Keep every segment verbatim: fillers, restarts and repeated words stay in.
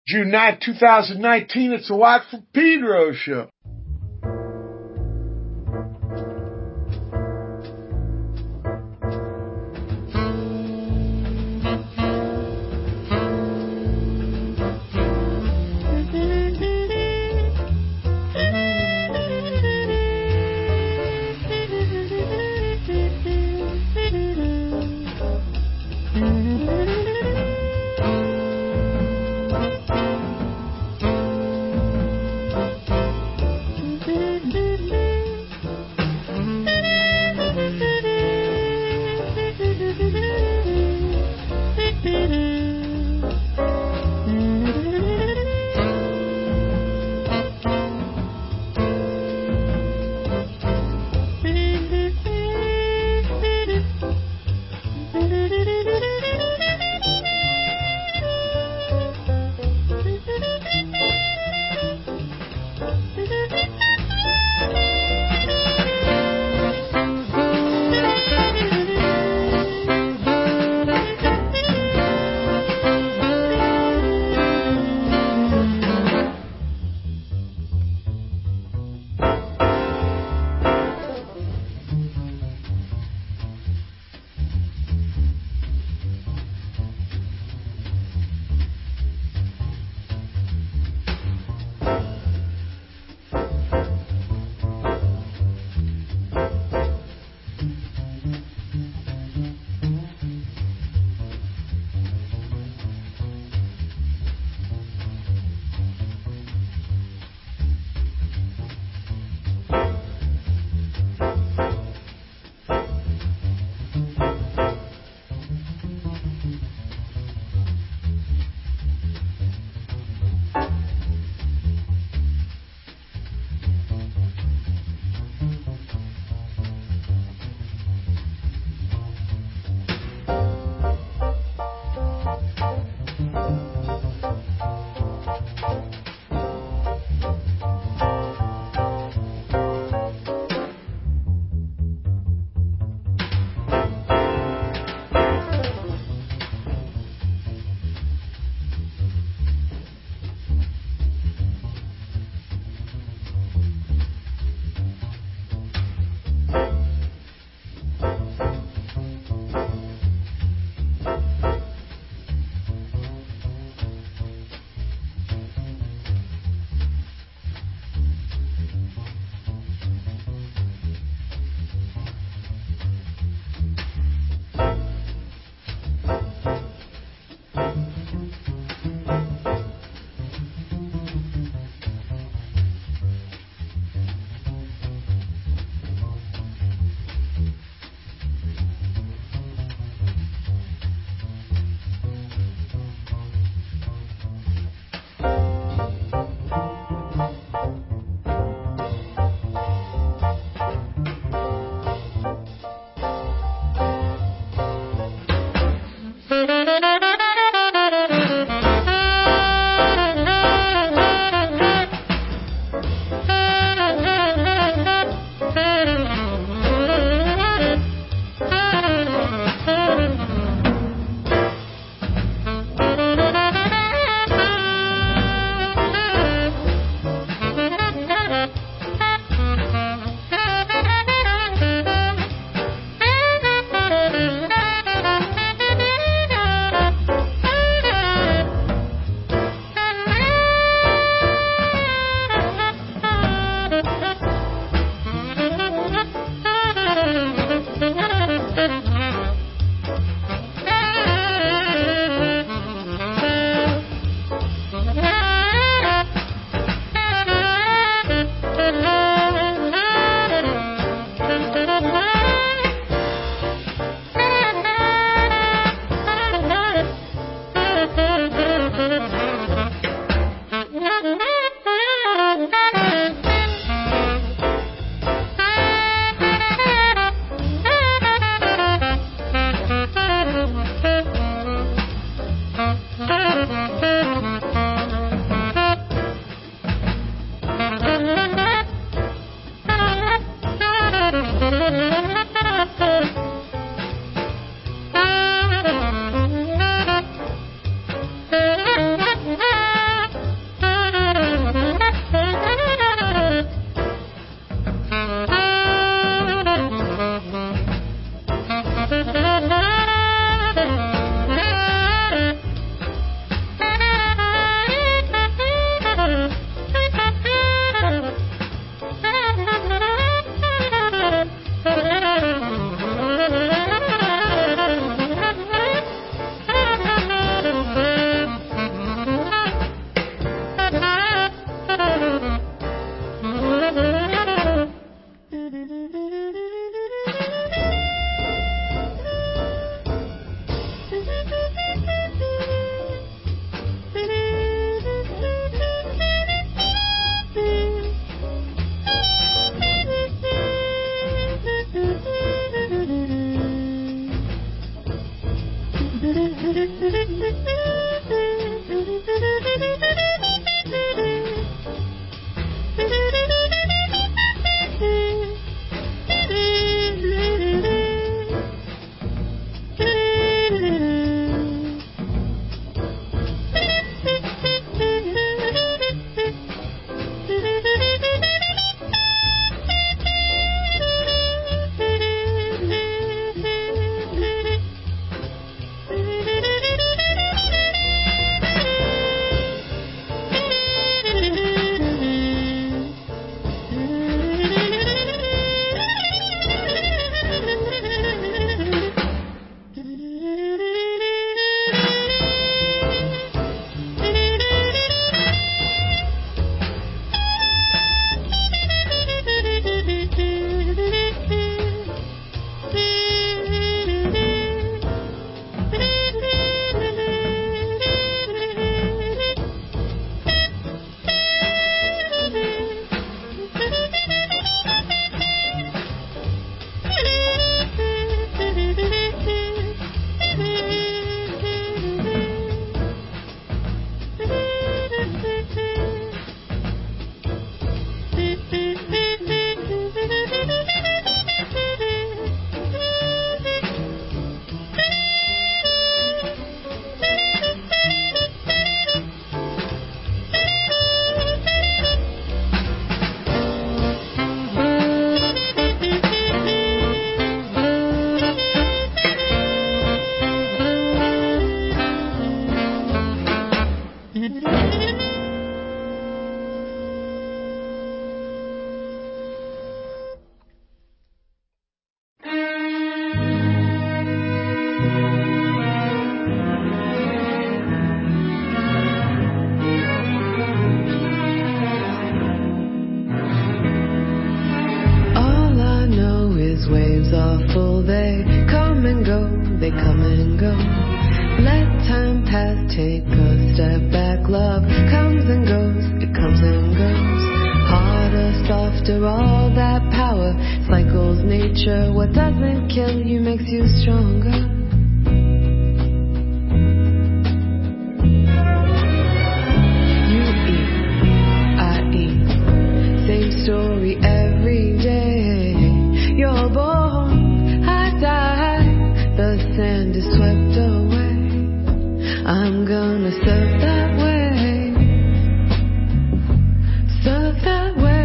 June ninth, two thousand nineteen, it's the Watt from Pedro show. Waves are full, they come and go, they come and go. Let time pass, take a step back. Love comes and goes, it comes and goes. Harder, softer, all that power cycles nature. What doesn't kill you makes you stronger. You eat, I eat, same story every day. You're born, I die, the sand is swept away. I'm gonna surf that way, surf that way.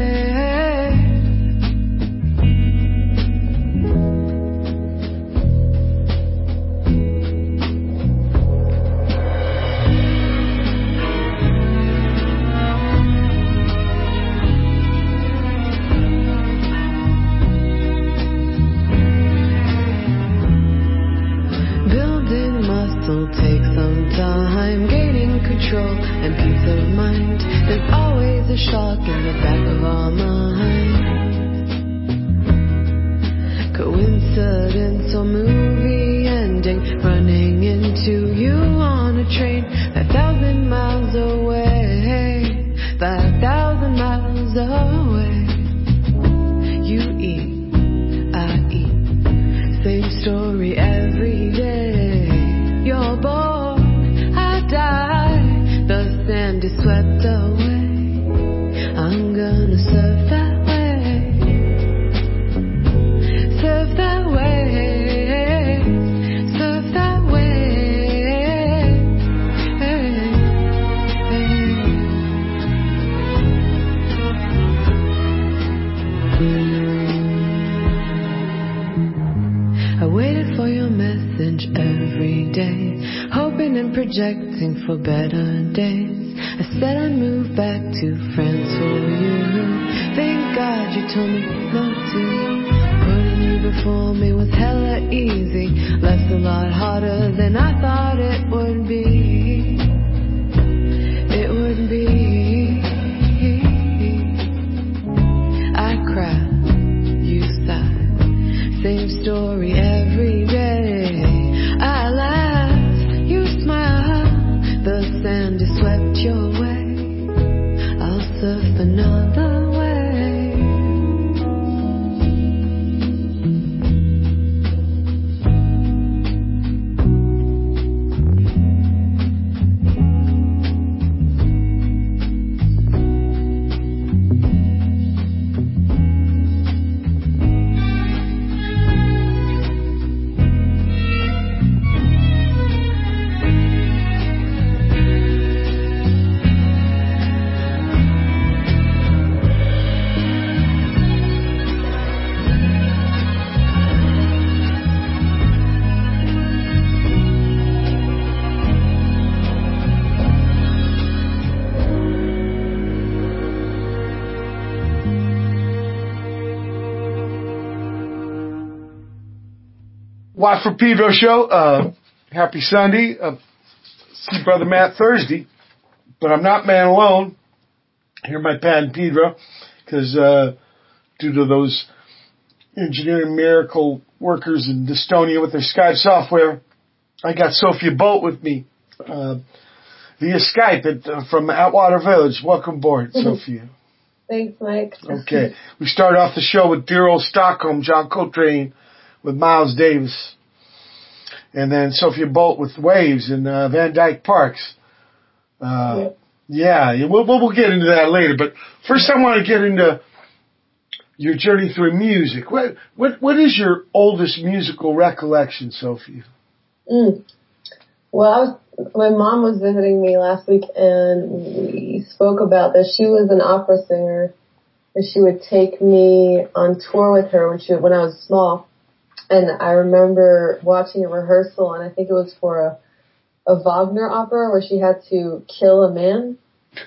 Take some time gaining control and peace of mind. There's always a shock in the back of our minds. Coincidence or movie ending, running into you on a train five thousand miles away, five thousand miles away. You eat, I eat, same story every day. You're born, I die, the sand is swept away. I'm gonna surf that way, surf that way, surf that way. I waited for your message every day, hoping and projecting for better days. I said I'd move back to France for you. Thank God you told me not to. Putting you before me was hella easy. Life's a lot harder than I thought it would be. It would be. I cry, you sigh, same story every day. I laugh, you smile, the sand is swept your way. I'll surf another way. Watt from Pedro show. Uh, happy Sunday. Uh, see Brother Matt Thursday, but I'm not man alone. Here, my pad and Pedro, because uh, due to those engineering miracle workers in Estonia with their Skype software, I got Sophia Bolt with me uh, via Skype at, uh, from Atwater Village. Welcome aboard, Sophia. Thanks, Mike. Okay. We start off the show with dear old Stockholm, John Coltrane with Miles Davis. And then Sophia Bolt with Waves in uh, Van Dyke Parks. Uh, yeah, yeah we'll, we'll get into that later. But first I want to get into your journey through music. What what What is your oldest musical recollection, Sophia? Mm. Well, I was, my mom was visiting me last week, and we spoke about this. She was an opera singer, and she would take me on tour with her when she when I was small. And I remember watching a rehearsal, and I think it was for a, a Wagner opera where she had to kill a man.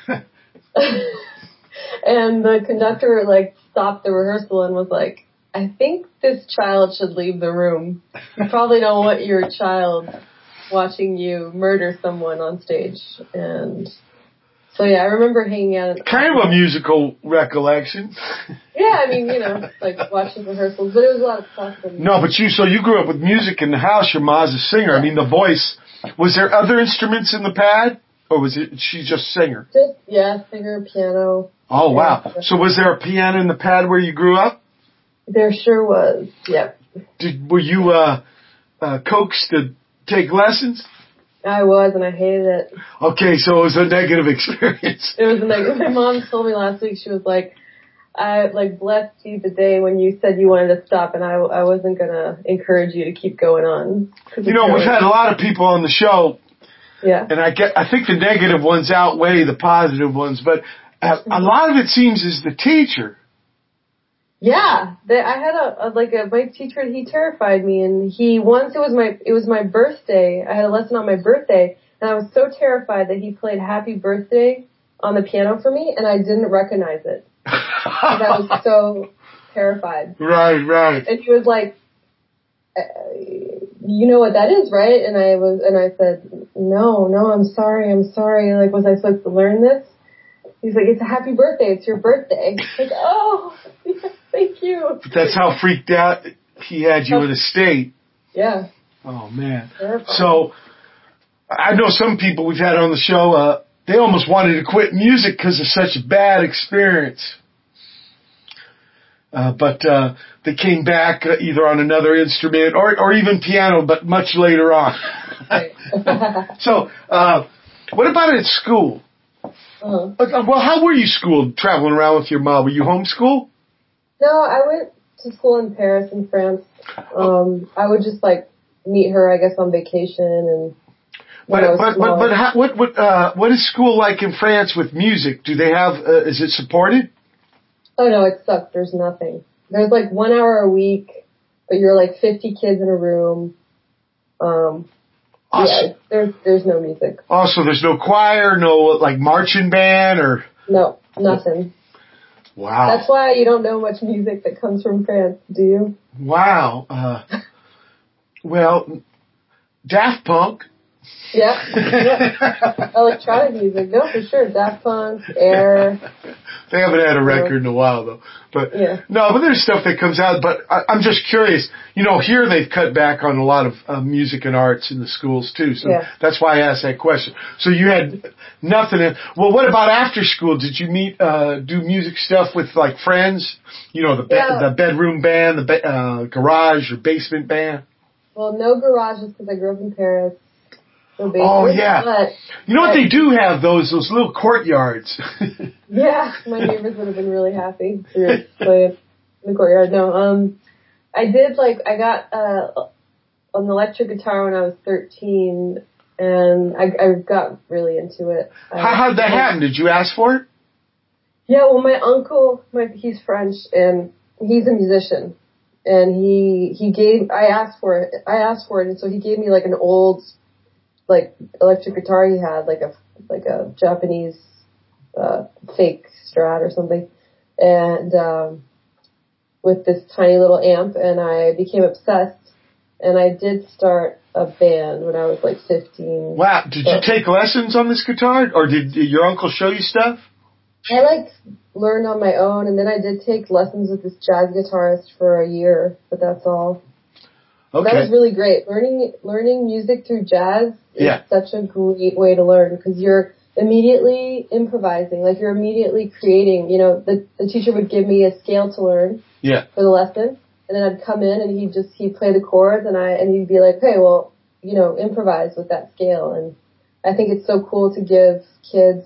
And the conductor, like, stopped the rehearsal and was like, I think this child should leave the room. You probably don't want your child watching you murder someone on stage. And so, yeah, I remember hanging out. At kind of a musical recollection. Yeah, I mean, you know, like watching rehearsals, but it was a lot of classical music. No, but you, so you grew up with music in the house. Your mom's a singer. Yeah. I mean, the voice. Was there other instruments in the pad? Or was it, she just singer? Just, yeah, singer, piano. Oh, wow. So was there a piano in the pad where you grew up? There sure was, yep. Did, were you, uh, uh, coaxed to take lessons? I was, and I hated it. Okay, so it was a negative experience. It was a negative. My mom told me last week, she was like, I, like, blessed you the day when you said you wanted to stop, and I, I wasn't gonna encourage you to keep going on. You know, we've had a lot of people on the show. Yeah. And I get, I think the negative ones outweigh the positive ones, but a, a lot of it seems is the teacher. Yeah, they, I had a, a like a my teacher. He terrified me, and he once it was my it was my birthday. I had a lesson on my birthday, and I was so terrified that he played Happy Birthday on the piano for me, and I didn't recognize it. And I was so terrified. Right, right. And he was like, uh, "You know what that is, right?" And I was, and I said, "No, no, I'm sorry, I'm sorry. Like, was I supposed to learn this?" He's like, "It's a happy birthday. It's your birthday." Like, oh, yes, thank you. But that's how freaked out he had you in a state. Yeah. Oh, man. Terrifying. So, I know some people we've had on the show, uh, they almost wanted to quit music because of such a bad experience. Uh, but, uh, they came back uh, either on another instrument or, or even piano, but much later on. Right. So, uh, what about at school? Uh-huh. Well, how were you schooled, traveling around with your mom? Were you homeschooled? No, I went to school in Paris, in France. Um, I would just, like, meet her, I guess, on vacation and when But I was but but, but how, what what uh, what is school like in France with music? Do they have? Uh, is it supported? Oh no, it sucks. There's nothing. There's like one hour a week, but you're like fifty kids in a room. Um, Awesome. Yeah, there's there's no music. Also, there's no choir, no like marching band or. No, nothing. Wow. That's why you don't know much music that comes from France, do you? Wow. Uh, well, Daft Punk. Yeah. yeah. Electronic music, no, for sure. Daft Punk, Air. They haven't had a record in a while though. But yeah. no, but there's stuff that comes out. But I, I'm just curious. You know, here they've cut back on a lot of uh, music and arts in the schools too. So yeah. that's why I asked that question. So you had nothing. In, well, what about after school? Did you meet, uh, do music stuff with like friends? You know, the be- yeah. the bedroom band, the be- uh, garage or basement band. Well, no garages because I grew up in Paris. No Oh yeah. But, you know what but, they do have those those little courtyards. Yeah, my neighbors would have been really happy to play in the courtyard. No, um, I did like I got uh an electric guitar when I was thirteen, and I I got really into it. How how did that happen? Did you ask for it? Yeah, well, my uncle, my he's French and he's a musician, and he he gave I asked for it. I asked for it, and so he gave me like an old like electric guitar he had, like a like a Japanese uh fake Strat or something, and um with this tiny little amp, and I became obsessed, and I did start a band when I was like fifteen. Wow, did you take lessons on this guitar, or did your uncle show you stuff? I like learned on my own, and then I did take lessons with this jazz guitarist for a year, but that's all. Okay. That was really great. Learning learning music through jazz is yeah. such a great way to learn because you're immediately improvising, like you're immediately creating. You know, the the teacher would give me a scale to learn yeah. for the lesson, and then I'd come in and he'd just he'd play the chords, and I and he'd be like, "Hey, well, you know, improvise with that scale." And I think it's so cool to give kids,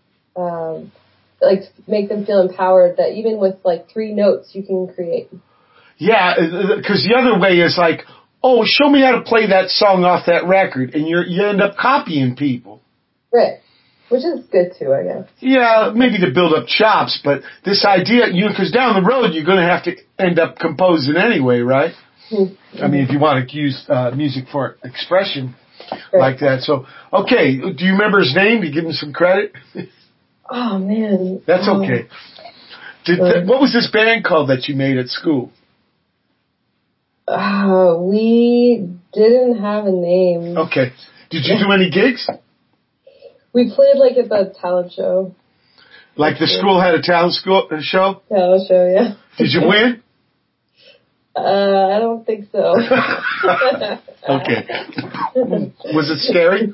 um, like, make them feel empowered that even with like three notes you can create. Yeah, because the other way is like, oh, show me how to play that song off that record, and you you end up copying people. Right, which is good too, I guess. Yeah, maybe to build up chops, but this idea, you because down the road you're going to have to end up composing anyway, right? Mm-hmm. I mean, if you want to use uh, music for expression. Right. like that. So, okay, do you remember his name? Do you give him some credit? Oh man. That's oh. okay. Did, th- what was this band called that you made at school? Uh, we didn't have a name. Okay. Did you do any gigs? We played like at the talent show. Like the school had a talent school uh, show? Talent show, yeah. Did you win? Uh, I don't think so. Okay. Was it scary?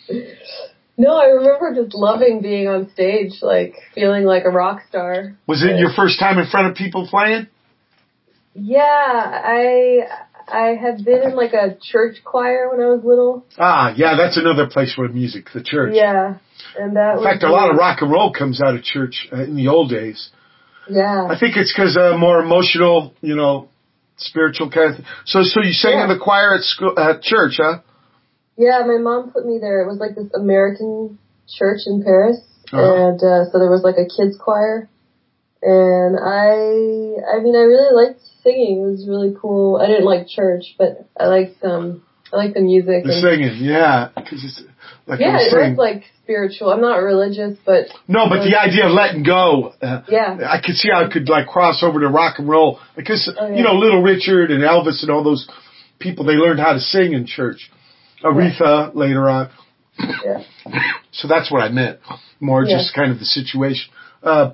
No, I remember just loving being on stage, like feeling like a rock star. Was it your first time in front of people playing? Yeah, I I had been in like a church choir when I was little. Ah, yeah, that's another place for music, the church. Yeah, and that. In fact, a lot of rock and roll comes out of church uh, in the old days. Yeah. I think it's because uh, more emotional, you know, spiritual kind of thing. So, so you sang yeah. in the choir at school, at church, huh? Yeah, my mom put me there. It was like this American church in Paris, uh-huh. and uh, so there was like a kids choir, and I, I mean, I really liked singing. It was really cool. I didn't like church, but I liked um, I liked the music. The and, singing, yeah, because it's like yeah, it saying, was like spiritual. I'm not religious, but no, but the idea of letting go. Uh, yeah, I could see how it could like cross over to rock and roll because oh, yeah. you know, Little Richard and Elvis and all those people, they learned how to sing in church. Aretha yeah. later on. Yeah. So that's what I meant. More yeah. just kind of the situation. Uh,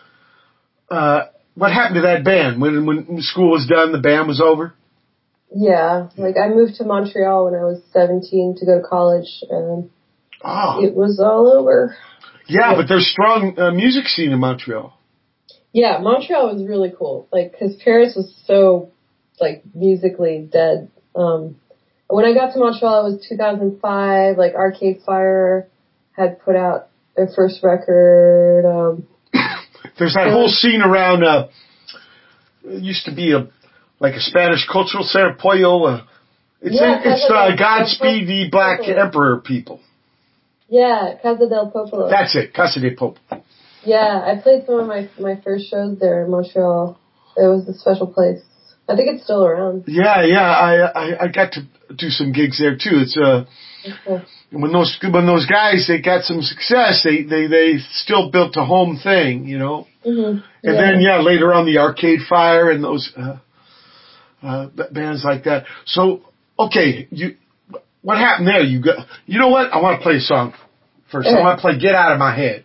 uh, what happened to that band? When when school was done, the band was over? Yeah. Like I moved to Montreal when I was seventeen to go to college, and oh. it was all over. Yeah, yeah. But there's strong uh, music scene in Montreal. Yeah, Montreal was really cool. Like, cause Paris was so, like, musically dead. Um, When I got to Montreal, it was two thousand five. Like Arcade Fire had put out their first record. Um, There's that whole scene around. Uh, it used to be a like a Spanish cultural center, Pollo. Uh, it's yeah, in, it's uh, Godspeed the Black Popolo. Emperor people. Yeah, Casa del Popolo. That's it, Casa del Popolo. Yeah, I played some of my my first shows there in Montreal. It was a special place. I think it's still around. Yeah, yeah, I I, I got to do some gigs there too. It's uh okay. when those when those guys they got some success, they they they still built a home thing, you know. Mm-hmm. And yeah. then yeah, later on the Arcade Fire and those uh, uh bands like that. So okay, you what happened there? You got you know what? I want to play a song first. Okay. I want to play "Get Out of My Head."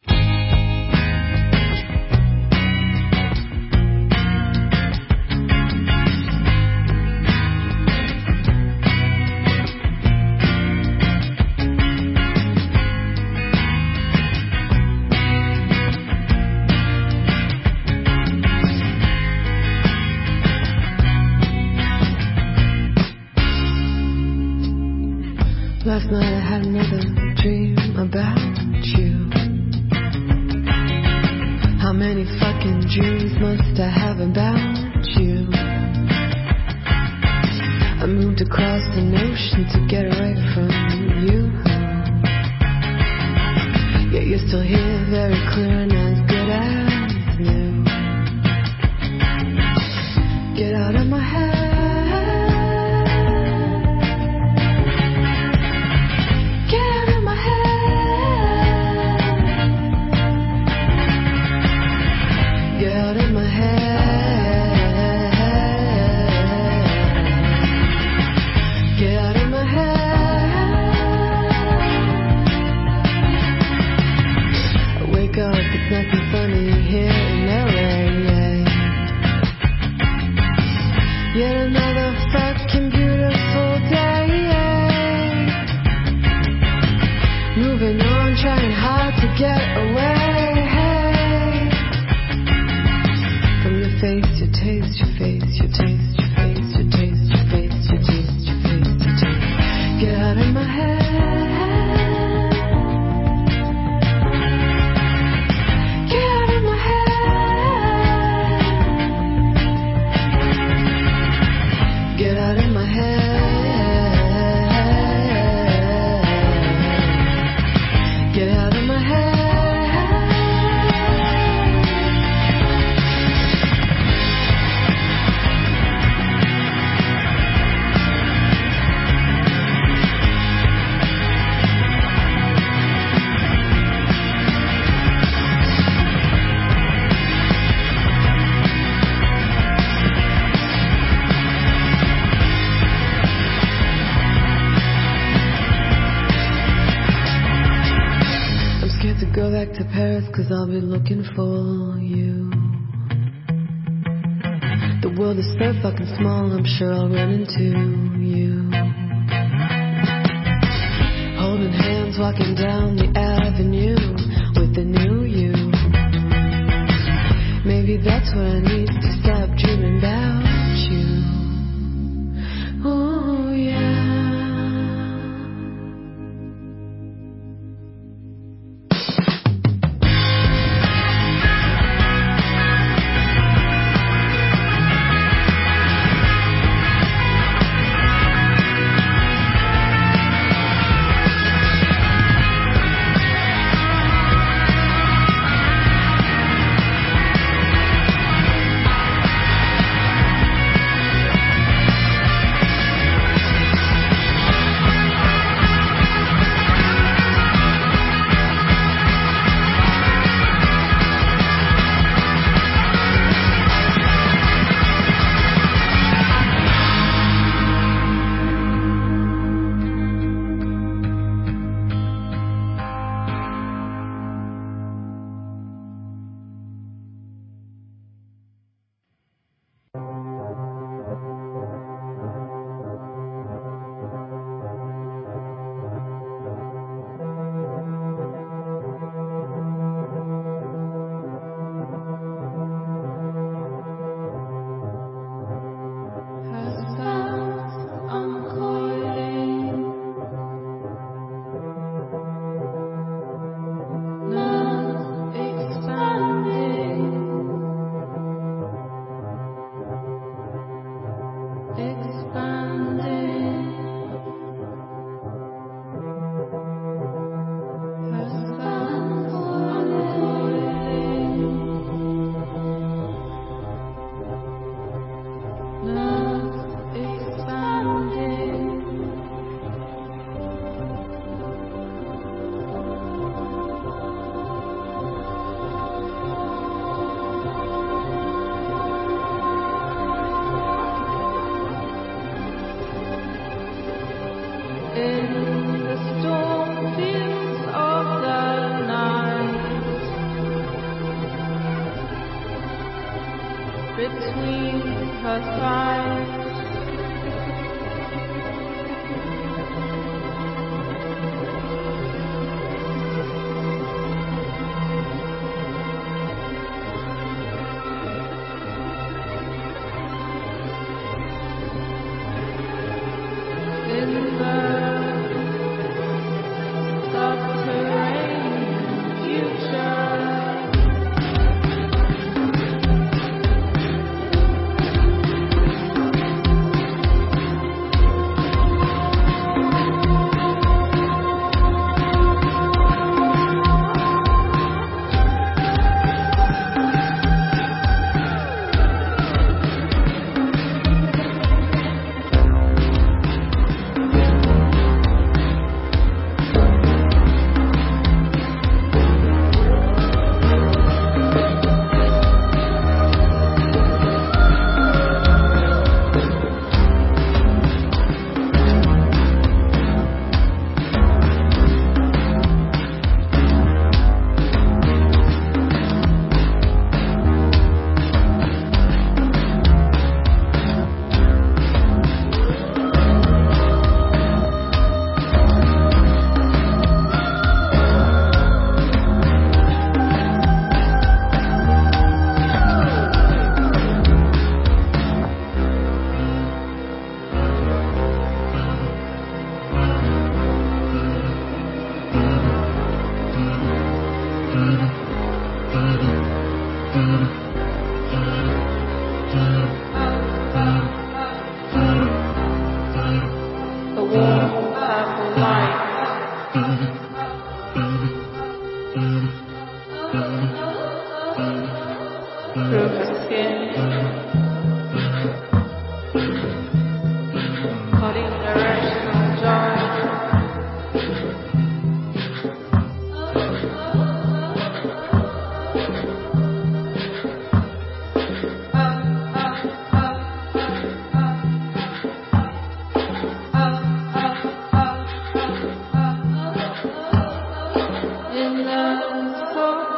Last night I had another dream about you. How many fucking dreams must I have about you? I moved across an ocean to get away from you. Yet you're still here, very clear and as good as new. Get out of my head. Nothing funny here in L A. Yet another fucking beautiful day. Moving on, trying hard to get away from your face, your taste, your face, your taste, your face, your taste, your face, your taste, your face, your taste. Get out of my head. Paris, cause I'll be looking for you. The world is so fucking small, I'm sure I'll run into you. Holding hands, walking down the avenue with the new you. Maybe that's what I need to stop dreaming about you. Oh yeah. In the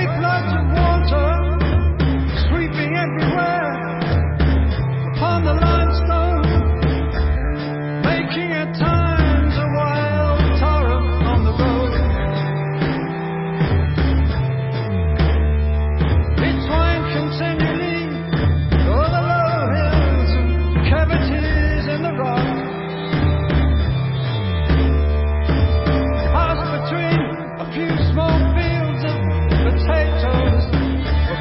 Between a few small fields of potatoes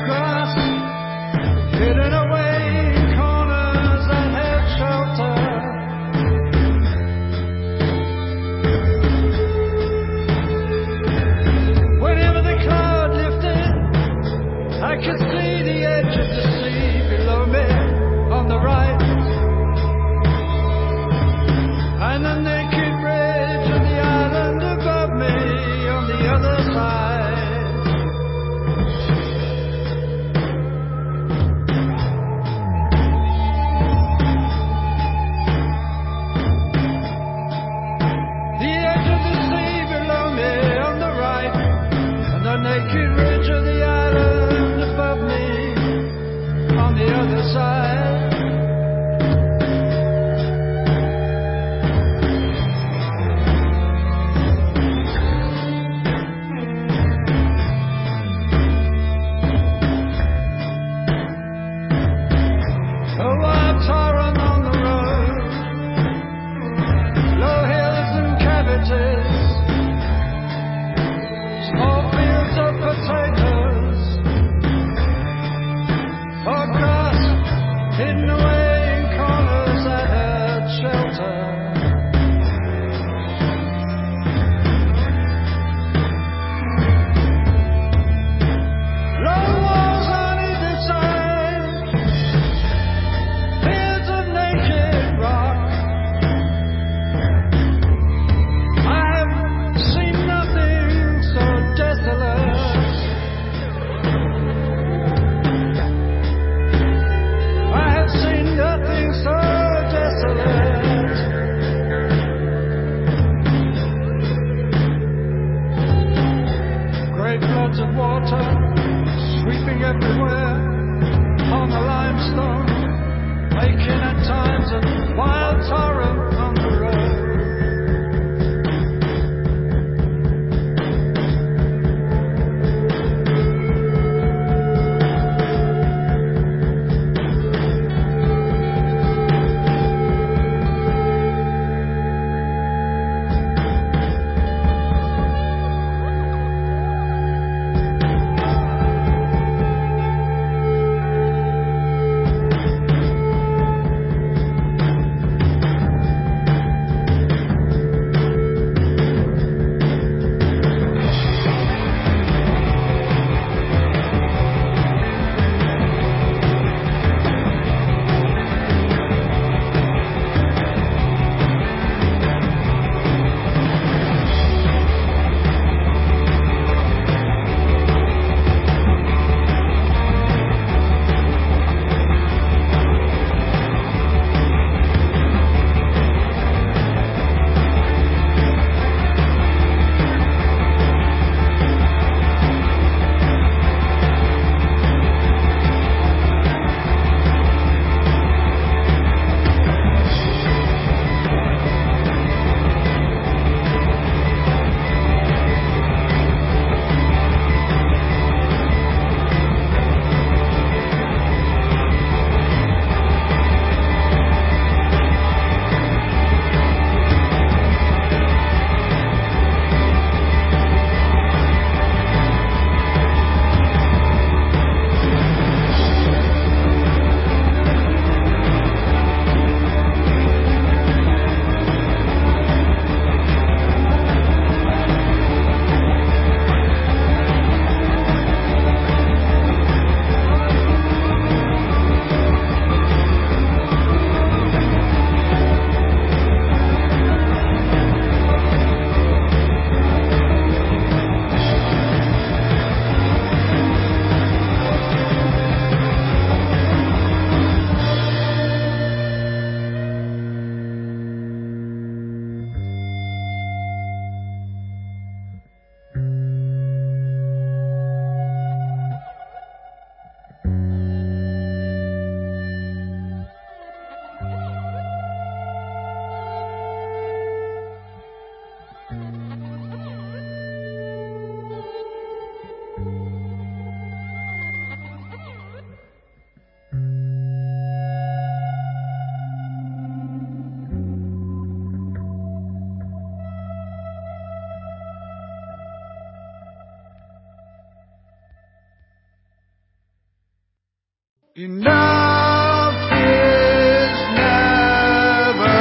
Enough is never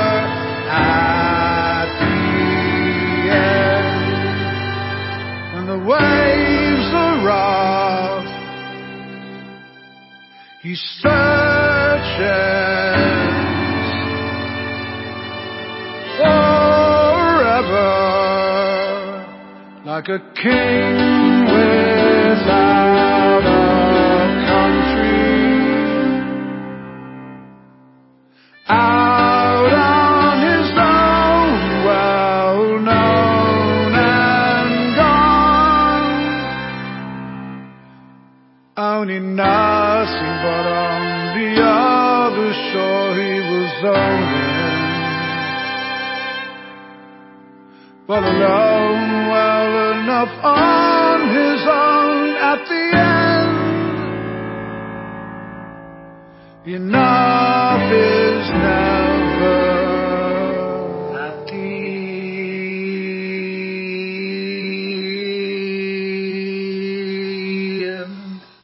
at the end. When the waves are rough, he searches forever, like a king without a country, out on his own, well known and gone, owning nothing but on the other shore he was owning. But alone, well enough on his own at the end. Enough is never at the end.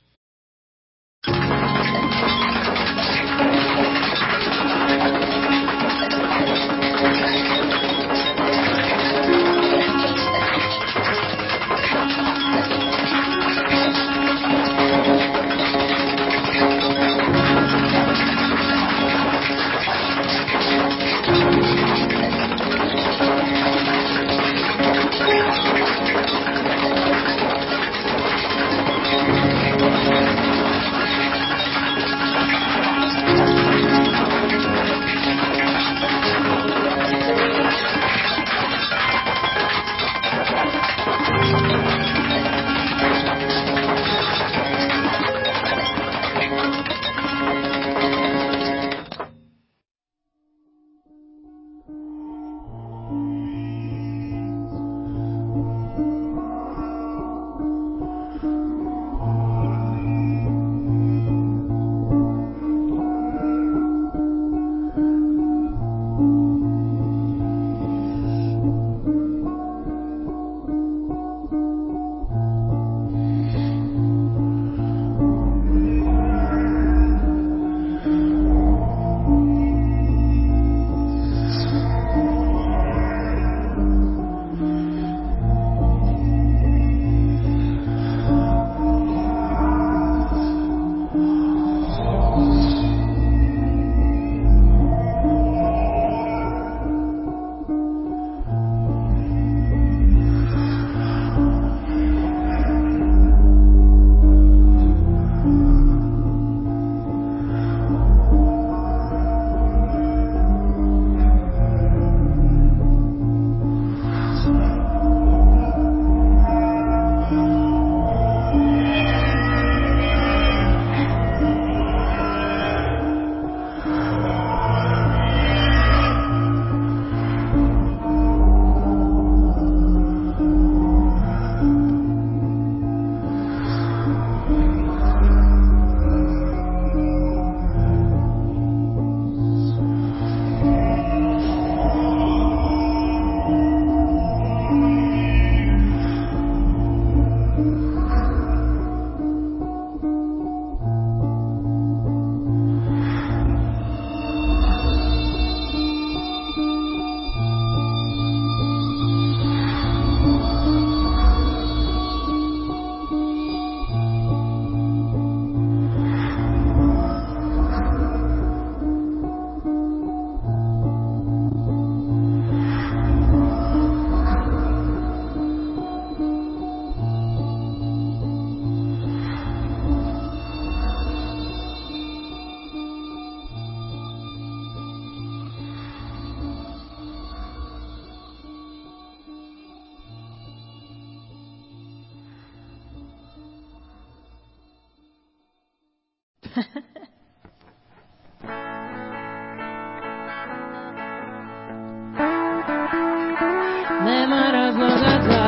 Nema razloga za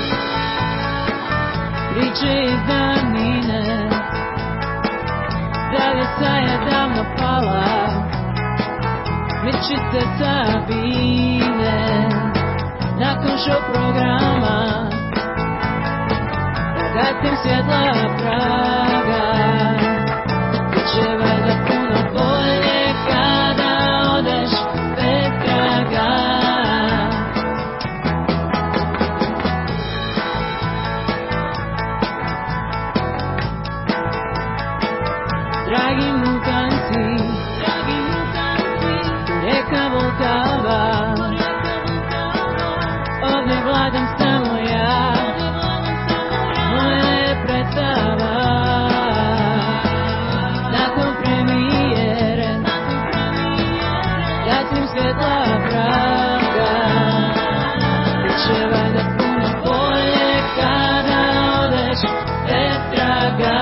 priče iz danine, zavjesa je davno pala, miči se sa bine, nakon show programa, da gasim svjetla praga, Dragi mukanci, reka volkava, ovdje vladam samo ja, moja je predstava. Nakon premijere, gasim svjetla praga, biće valjda puno bolje kada odeš bez traga.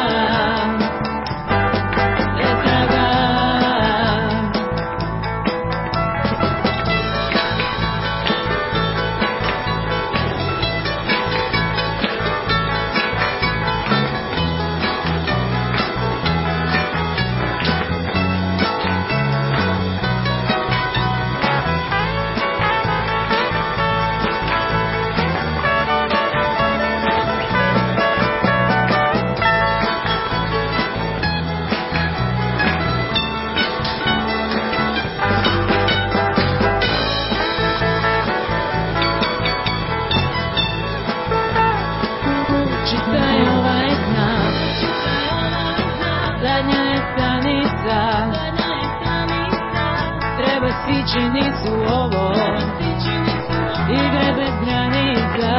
Sići su ovo, igre bez granica.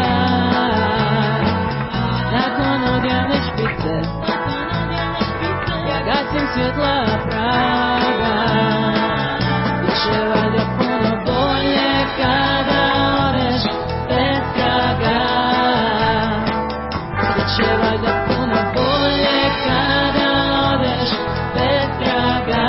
Nakon odjavne špice, ja gasim svjetla praga. Biće valjda puno bolje kada odeš bez traga. Biće valjda puno bolje kada odeš bez traga.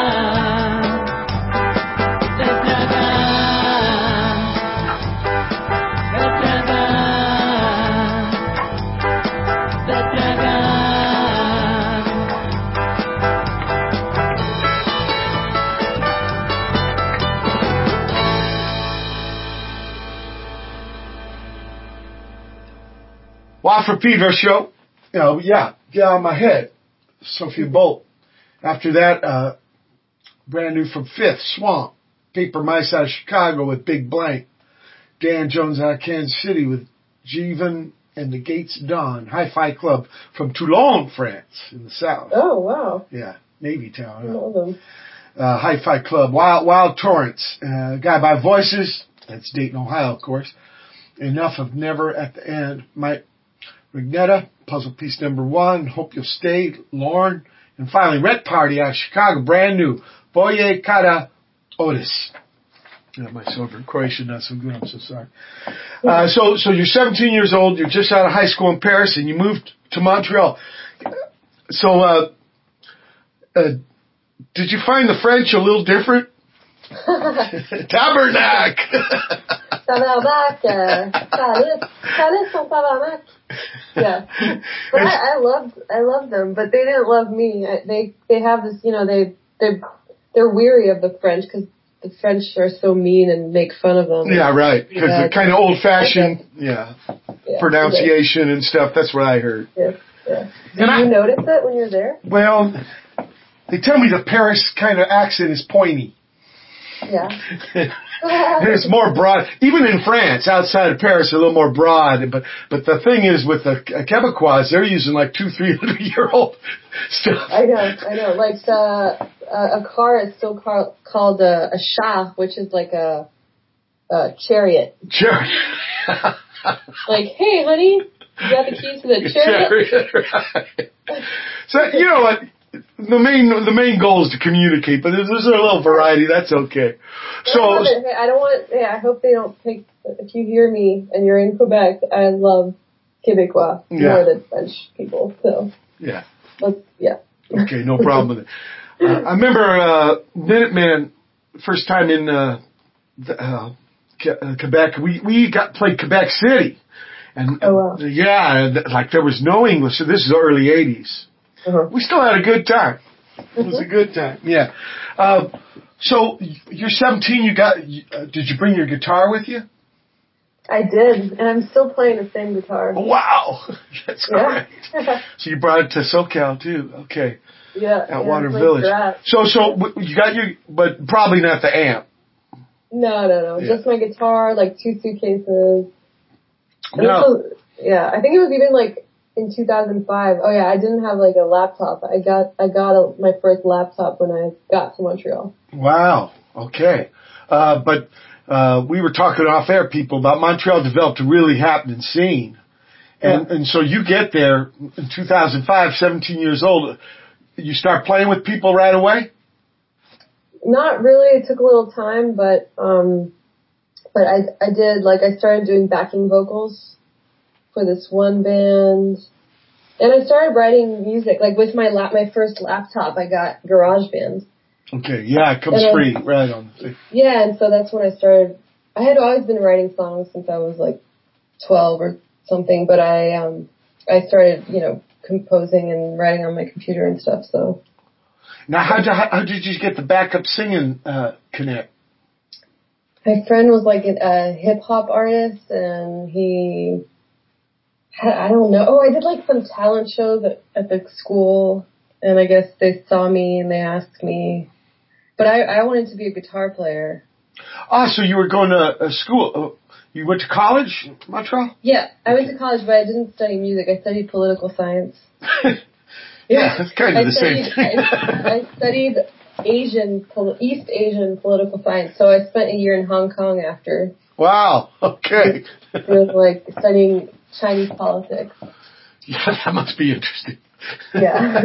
Watt from Pedro show. You know, yeah, Get Out of My Head. Sophia Bolt. After that, uh, brand new from Fifth, Swamp. Paper Mice out of Chicago with Big Blank. Dan Jones out of Kansas City with Jeevan and the Gates Dawn. Hi-Fi Club from Toulon, France, in the south. Oh, wow. Yeah, Navy town. I know them. Uh, Hi-Fi Club. Wild, Wild Torrents. Uh, Guy by Voices. That's Dayton, Ohio, of course. Enough of Never at the End. Mike Rignetta, Puzzle Piece Number One, Hope You'll Stay, Lorne, and finally Rent Party out of Chicago, brand new, Boye Kada Otis. Yeah, my Sober Croatian not so good, I'm so sorry. Uh, so, so you're seventeen years old, you're just out of high school in Paris, and you moved to Montreal. So, uh, uh, did you find the French a little different? Tabernacle! Tabarnak, uh, Chalice, Chalice on Tabarnak. Yeah, but I, I loved, I loved them, but they didn't love me. I, they, they have this, you know, they, they're, they're weary of the French because the French are so mean and make fun of them. Yeah, right. Because they're kind of old-fashioned, yeah, yeah, pronunciation and stuff. That's what I heard. Yeah, yeah. Did And you I, notice it when you were there? Well, they tell me the Paris kind of accent is pointy. Yeah. And it's more broad. Even in France, outside of Paris, a little more broad. But but the thing is, with the Quebecois, they're using like two, three hundred year old stuff. I know, I know. Like the uh, a car is still called called a, a char, which is like a, a chariot. Chariot. Like, hey, honey, you got the keys to the chariot. Chariot, right. So you know what? The main the main goal is to communicate, but if there's a little variety, that's okay. So I, love it. Hey, I don't want. Hey, I hope they don't take. If you hear me and you're in Quebec, I love Quebecois yeah. more than French people. So yeah, let's yeah. Okay, no problem with it. Uh, I remember uh, Minuteman first time in uh, the, uh, Quebec. We we got played Quebec City, and oh, wow. uh, yeah, like there was no English. So this is the early eighties. Uh-huh. We still had a good time. It was a good time. Yeah. Uh, so you're seventeen. You got? Uh, did you bring your guitar with you? I did, and I'm still playing the same guitar. Wow, that's yeah. great. So you brought it to SoCal too. Okay. Yeah. At yeah, Water Village. Strat. So so you got your, but probably not the amp. No, no, no. Yeah. Just my guitar, like two suitcases. No. Was, yeah, I think it was even like in two thousand five. Oh yeah, I didn't have like a laptop. I got I got a, my first laptop when I got to Montreal. Wow. Okay. Uh, but uh, we were talking off air, people, about Montreal developed a really happening scene. And, yeah. and so you get there in two thousand five, seventeen years old. You start playing with people right away? Not really. It took a little time, but um, but I I did, like, I started doing backing vocals for this one band. And I started writing music, like with my lap, my first laptop, I got GarageBand. Okay, yeah, it comes then, free, right on. Yeah, and so that's when I started. I had always been writing songs since I was like twelve or something, but I um I started, you know, composing and writing on my computer and stuff. So now, how did how, how did you get the backup singing uh, connect? My friend was like a, a hip hop artist, and he. I don't know. Oh, I did like some talent shows at, at the school, and I guess they saw me and they asked me. But I, I wanted to be a guitar player. Ah, so you were going to a school. You went to college, Montreal? Yeah, I went to college, but I didn't study music. I studied political science. Yeah, it's kind of I the studied, same thing. I, I studied Asian, East Asian political science, so I spent a year in Hong Kong after. Wow, okay. It was like studying Chinese politics. Yeah, that must be interesting. Yeah.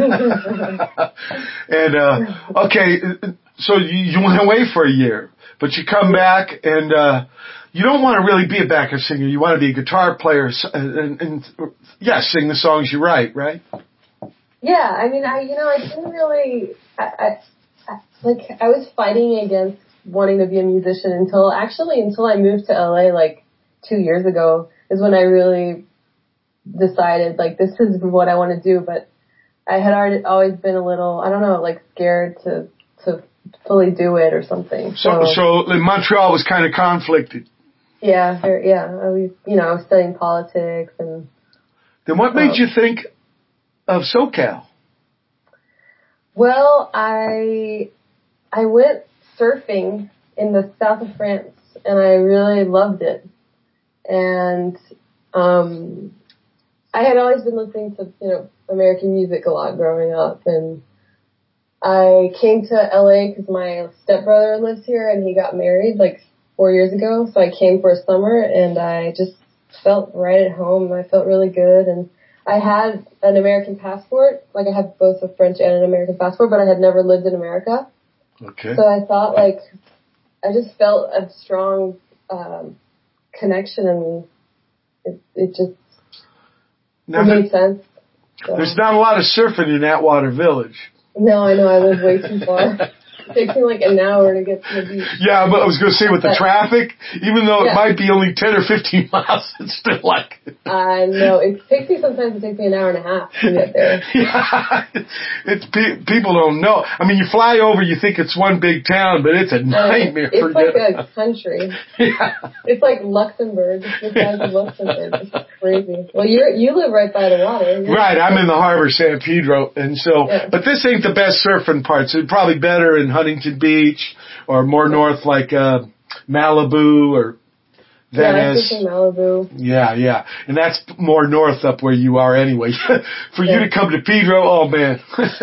And, uh, okay, so you, you went away for a year, but you come back and, uh, you don't want to really be a backup singer. You want to be a guitar player and, and, yeah, sing the songs you write, right? Yeah, I mean, I, you know, I didn't really, I, I, I, like, I was fighting against wanting to be a musician until, actually, until I moved to L A, like, two years ago, is when I really decided, like, this is what I want to do, but I had already always been a little, I don't know, like, scared to, to fully do it or something. So, so, so Montreal was kind of conflicted. Yeah, very, yeah, I was, you know, I was studying politics and... Then what made um, you think of SoCal? Well, I, I went surfing in the south of France, and I really loved it. And, um, I had always been listening to, you know, American music a lot growing up, and I came to L A because my stepbrother lives here, and he got married like four years ago, so I came for a summer, and I just felt right at home. I felt really good, and I had an American passport, like I have both a French and an American passport, but I had never lived in America. Okay. So I thought, like, I just felt a strong um, connection, and it, it just now it made sense. So. There's not a lot of surfing in Atwater Village. No, I know, I live way too far. It takes me like an hour to get to the beach. Yeah, but I was going to say with the but, traffic, even though yeah. it might be only ten or fifteen miles, it's still like... I know. It takes me, sometimes it takes me an hour and a half to get there. Yeah, it's, pe- people don't know. I mean, you fly over, you think it's one big town, but it's a nightmare. It's for like you. a country. Yeah. It's like Luxembourg. It's the size of Luxembourg. It's crazy. Well, you you live right by the water. Right, I'm in the harbor, San Pedro, and so, yeah. But this ain't the best surfing parts. It's probably better in Huntington Beach, or more north like uh, Malibu or Venice. Yeah, I think in Malibu. Yeah, yeah. And that's more north up where you are anyway. For yeah. you to come to Pedro, oh man.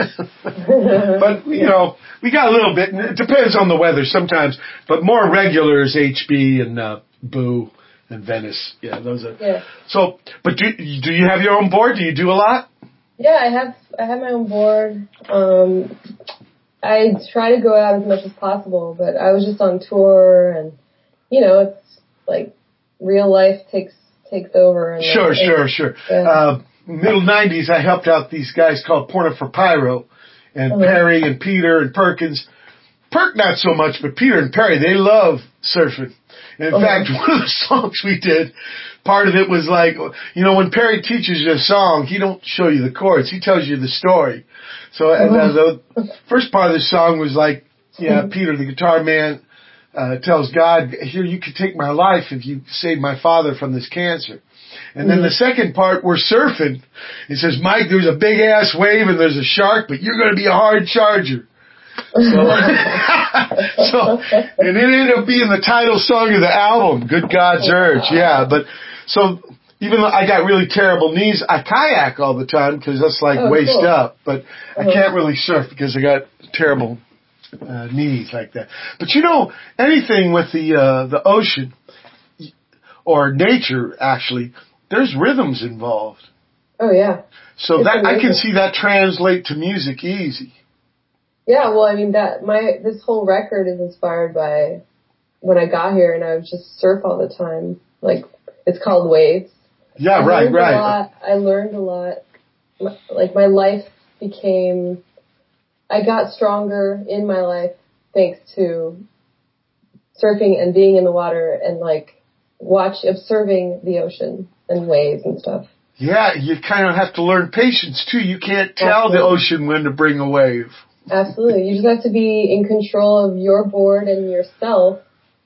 But, you know, we got a little bit. It depends on the weather sometimes. But more regular is H B and uh, Boo and Venice. Yeah, those are. Yeah. So, but do, do you have your own board? Do you do a lot? Yeah, I have, I have my own board. Um, I try to go out as much as possible, but I was just on tour, and, you know, it's like real life takes takes over. And sure, like, sure, and, sure. Yeah. Uh, middle nineties, I helped out these guys called Porno for Pyro, and uh-huh. Perry and Peter and Perkins. Perk not so much, but Peter and Perry, they love surfing. And in uh-huh. fact, one of the songs we did, part of it was like, you know, when Perry teaches you a song, he don't show you the chords, he tells you the story. So uh, the first part of the song was like, yeah, Peter, the guitar man, uh, tells God, here, you could take my life if you save my father from this cancer. And then the second part, we're surfing. He says, Mike, there's a big ass wave and there's a shark, but you're going to be a hard charger. So, so, and it ended up being the title song of the album, Good God's Urge. Yeah, but so even though I got really terrible knees, I kayak all the time because that's like Oh, waist cool. up. But Uh-huh. I can't really surf because I got terrible uh, knees like that. But you know, anything with the uh, the ocean or nature, actually, there's rhythms involved. Oh yeah. So It's that I can amazing. see that translate to music easy. Yeah, well, I mean that my this whole record is inspired by when I got here and I would just surf all the time. Like it's called Waves. Yeah, I right, learned right. A lot. I learned a lot. My, like my life became. I got stronger in my life thanks to surfing and being in the water and like watch observing the ocean and waves and stuff. Yeah, you kind of have to learn patience too. You can't tell Absolutely. the ocean when to bring a wave. Absolutely. You just have to be in control of your board and yourself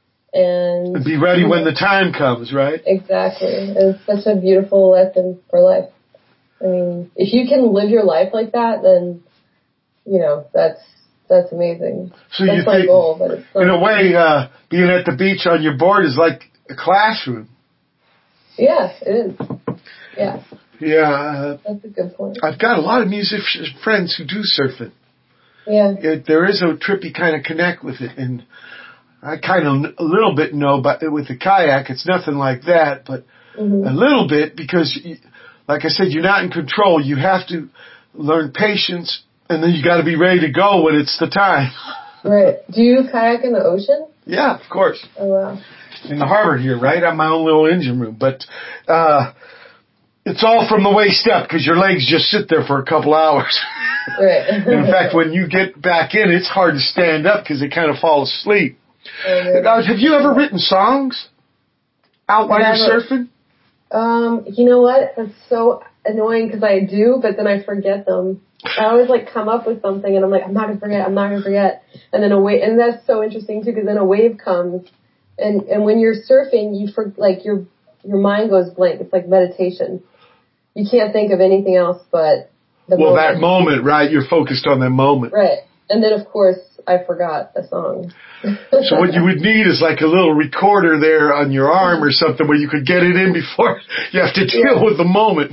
and And be ready when the time comes, right? exactly. And it's such a beautiful lesson for life. I mean, if you can live your life like that, then, you know, that's, that's amazing. So that's you my think, goal, but it's not. in a way, uh, being at the beach on your board is like a classroom. Yeah, it is. Yeah, Yeah, uh, that's a good point. I've got a lot of music friends who do surfing. Yeah. It, there is a trippy kind of connect with it, and I kind of a little bit know, but with the kayak, it's nothing like that, but Mm-hmm. a little bit because, like I said, you're not in control. You have to learn patience, and then you got to be ready to go when it's the time. Right. Do you kayak in the ocean? Yeah, of course. Oh, wow. In the harbor here, right? I have my own little engine room, but uh it's all from the waist up because your legs just sit there for a couple hours. Right. In fact, when you get back in, it's hard to stand up because they kind of fall asleep. Oh, Uh, have you ever written songs out while you're Never. surfing? Um, you know what? That's so annoying because I do, but then I forget them. I always like come up with something and I'm like, I'm not gonna forget, I'm not gonna forget. And then a wave, and that's so interesting too because then a wave comes and, and when you're surfing, you for, like your, your mind goes blank. It's like meditation. You can't think of anything else but the Well, moment. that moment, right? You're focused on that moment. Right. And then of course I forgot the song. So what you would need is like a little recorder there on your arm or something where you could get it in before you have to deal Yeah. with the moment.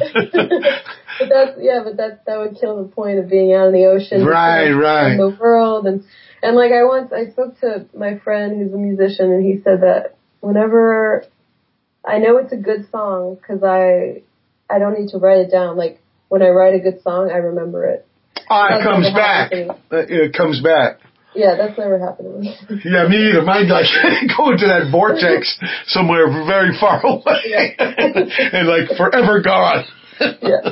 But that's, yeah, but that, that would kill the point of being out in the ocean. Right, right. In the world. And, and like I once, I spoke to my friend who's a musician and he said that whenever, I know it's a good song because I, I don't need to write it down. Like when I write a good song, I remember it. Ah, it That's comes never back. happened Uh, It comes back. Yeah, that's never happened to me. Yeah, me either. Mine like go into that vortex somewhere very far away and like forever gone. Yeah.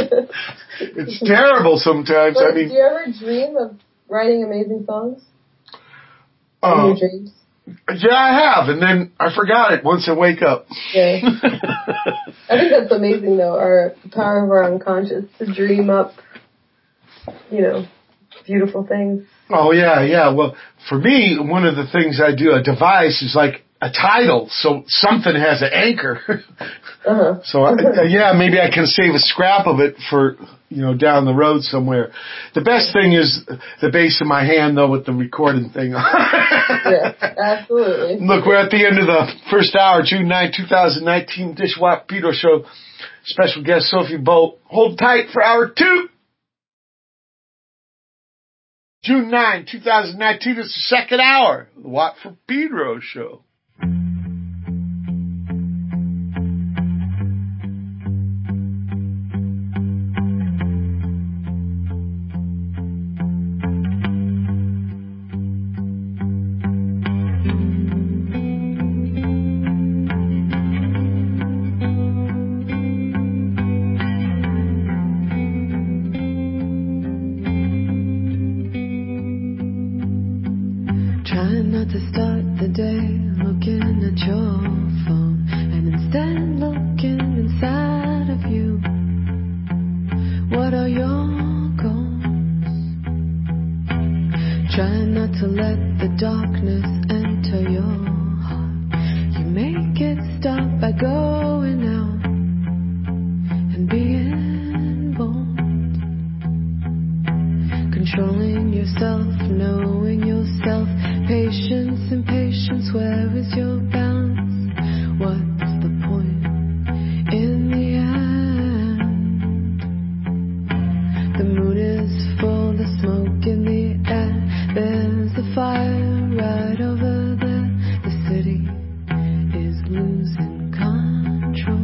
It's terrible sometimes. But I mean, do you ever dream of writing amazing songs? In uh, your dreams? yeah, I have, and then I forgot it once I wake up. Yeah. I think that's amazing though, our the power of our unconscious to dream up, you know, beautiful things. Oh yeah, yeah. Well, for me, one of the things I do, a device is like a title, so something has an anchor. Uh-huh. So I, uh, yeah, maybe I can save a scrap of it for, you know, down the road somewhere. The best thing is the base of my hand though with the recording thing. Yeah, absolutely. Look, we're at the end of the first hour, June ninth, twenty nineteen, Dishwap Pedro Show. Special guest Sophie Bolt. Hold tight for hour two. June ninth, twenty nineteen is the second hour of the Watt for Pedro Show. Trying not to start the day looking at your phone and instead looking inside of you. What are your goals? Trying not to let the darkness enter your heart. You make it stop by going out and being bold. Controlling yourself, knowing yourself. Patience, impatience, where is your balance? What's the point in The moon is full, the smoke in the air. There's a fire right over there. The city is losing control.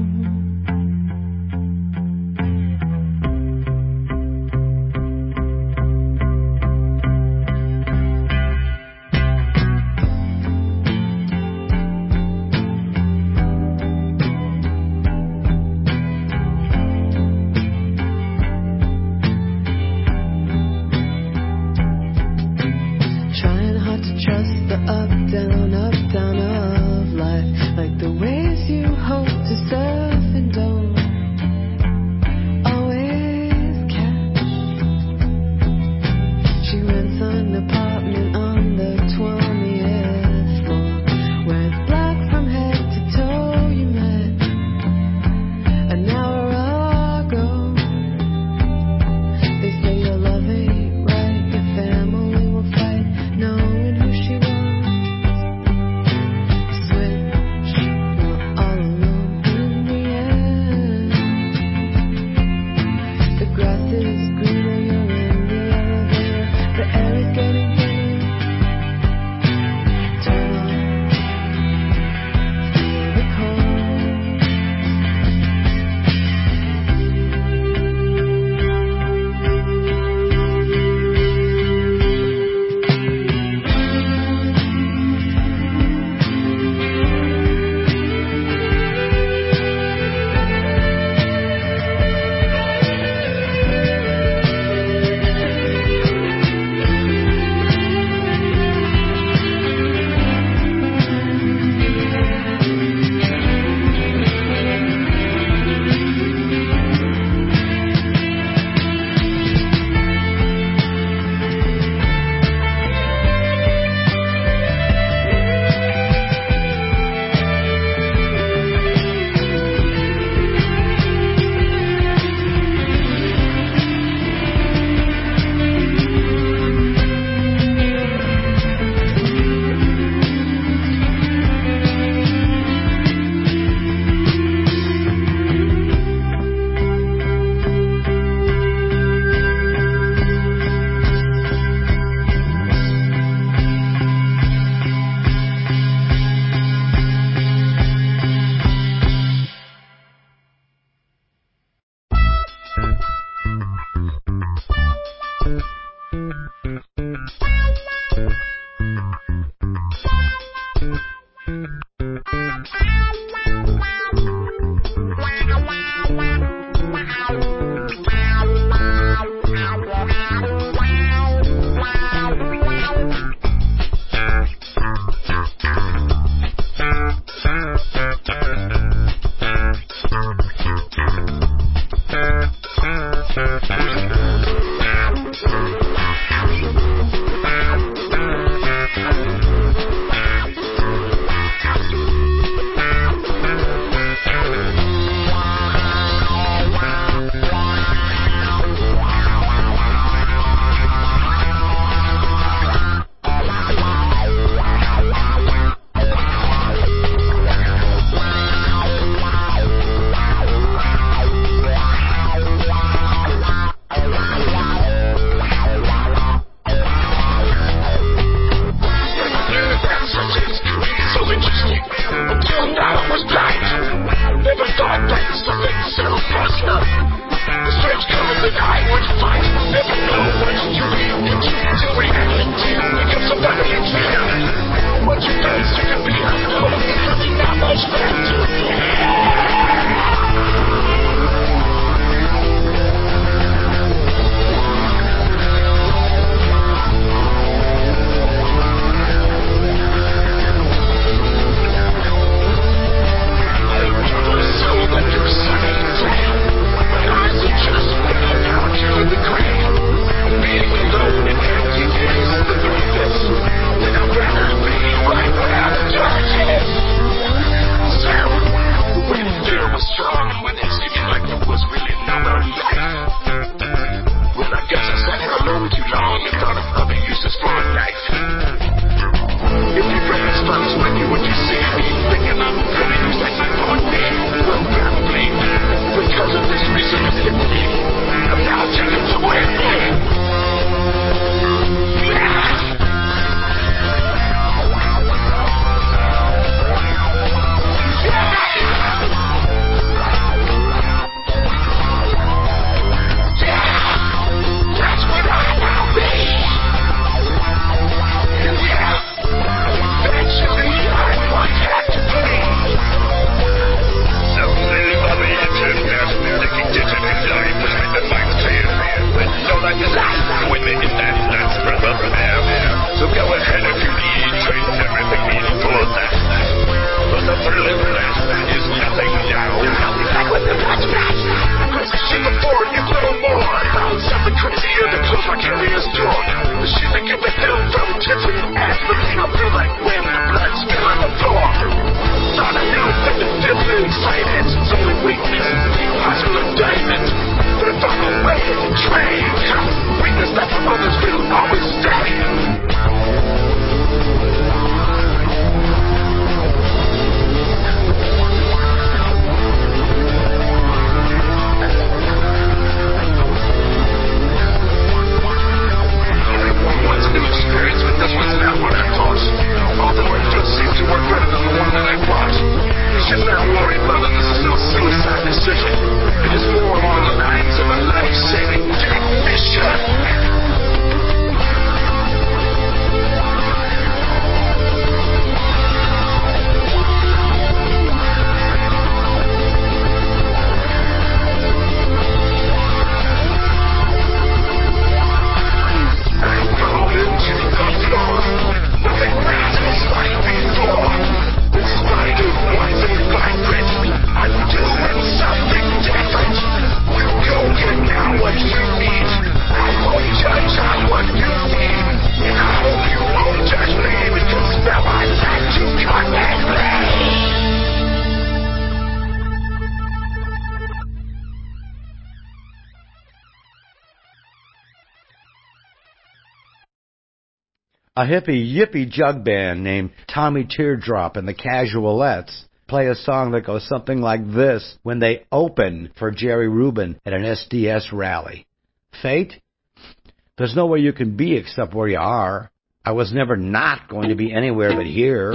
A hippie yippie jug band named Tommy Teardrop and the Casualettes play a song that goes something like this when they open for Jerry Rubin at an S D S rally. Fate? There's nowhere you can be except where you are. I was never not going to be anywhere but here.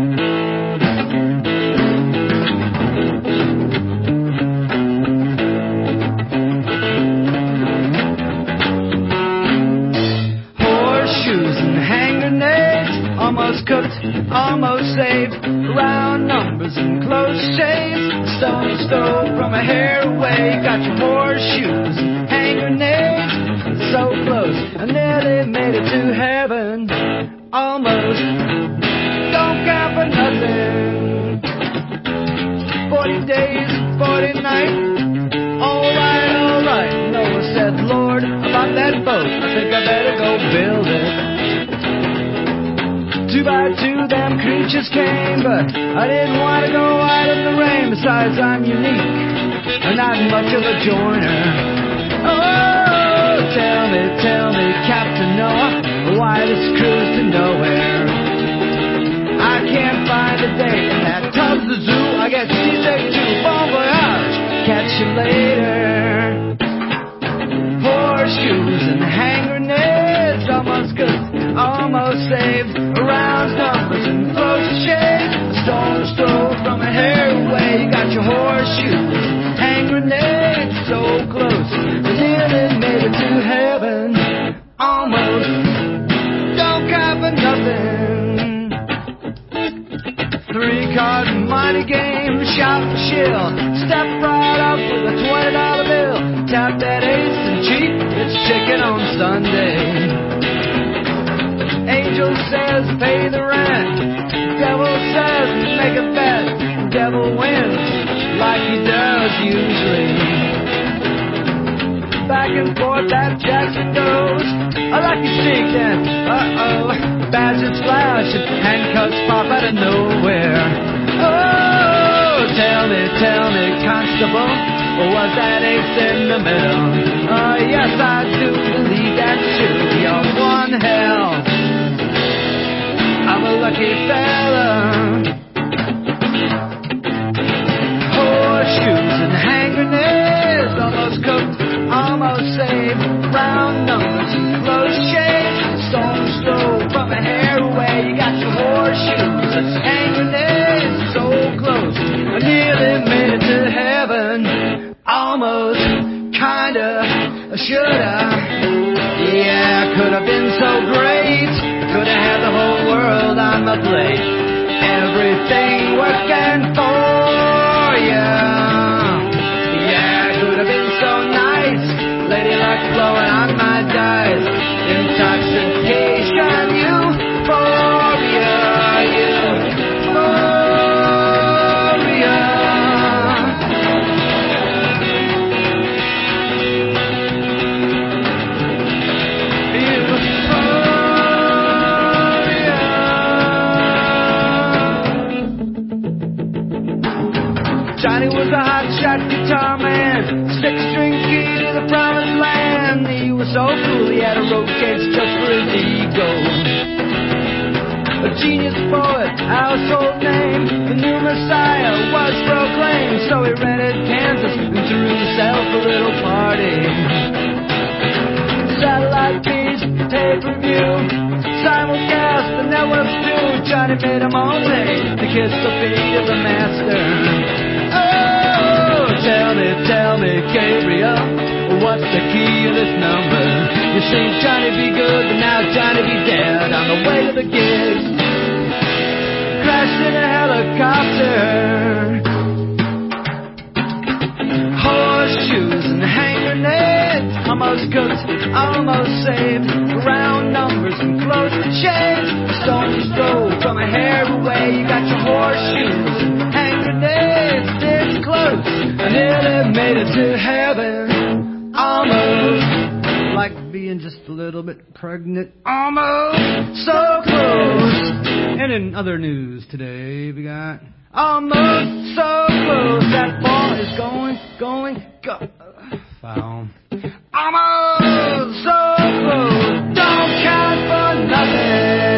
Horseshoes and hand grenades, almost cooked, almost saved. Round numbers and close shaves, stone stove from a hair away. Got your horseshoes and hand grenades, so close, I nearly made it to heaven. Almost, don't count for nothing. Forty days, forty nights. Alright, alright. Noah said, Lord, about that boat, I think I better go build it. Two by two, them creatures came, but I didn't want to go out in the rain. Besides, I'm unique, and not much of a joiner. Oh, tell me, tell me, Captain Noah, why this cruise to nowhere? I can't find a date in that tub's the zoo. I get seasick too. Bon voyage, catch you later. Horseshoes and hand grenades, almost good, almost saved. Round numbers and close shades, a stone stove from a hair away. You got your horseshoes, hand grenades, so close, nearly made it to heaven. Almost, don't count for nothing. Three card money game, shout and chill. Step right up with a twenty dollar bill. Tap that ace and cheat, it's chicken on Sunday. Angel says pay the rent. Devil says make a bet. Devil wins like he does usually. Back and forth that Jackson goes. A lucky streak and uh-oh, badges flash and handcuffs pop out of nowhere. Oh, tell me, tell me, constable, was that ace in the middle? Oh, yes, I do believe that's true. You're one hell of a lucky fella. Horseshoes and hand grenades, almost cooked, almost saved. Round numbers and close shades, stone stove from a hair away. You got your horseshoes and hand grenades, so close, I nearly made it to heaven. Almost, kinda, shoulda. Yeah, could have been so great. Could have had the whole world on my plate. Everything working for ya. Yeah, could have been so nice. Lady luck blowing on my dice. Intoxication, euphoria, euphoria. Johnny was a hot-shot guitar man, six-string key to the promised land. He was so cool he had a road cage just for his ego. A genius poet, household name, the new Messiah was proclaimed. So he rented Kansas and threw himself a little party. Satellite feeds, pay-per-view, simulcast, the networks do. Johnny made them all pay to kiss the feet of the master. Oh, tell me, tell me, Gabriel, what's the key of this number? You see Johnny be good, but now Johnny be dead on the way to the gig. Crashed in a helicopter. Horseshoes and hand grenades, almost cooked, almost saved. Round numbers and close shades, stone stove from a hair away. You got your horseshoes and hand grenades, this close, I nearly made it to heaven. Almost, like being just a little bit pregnant. Almost, so close. And in other news today, we got almost so close. That ball is going, going, go. Foul. Almost so close. Don't count for nothing.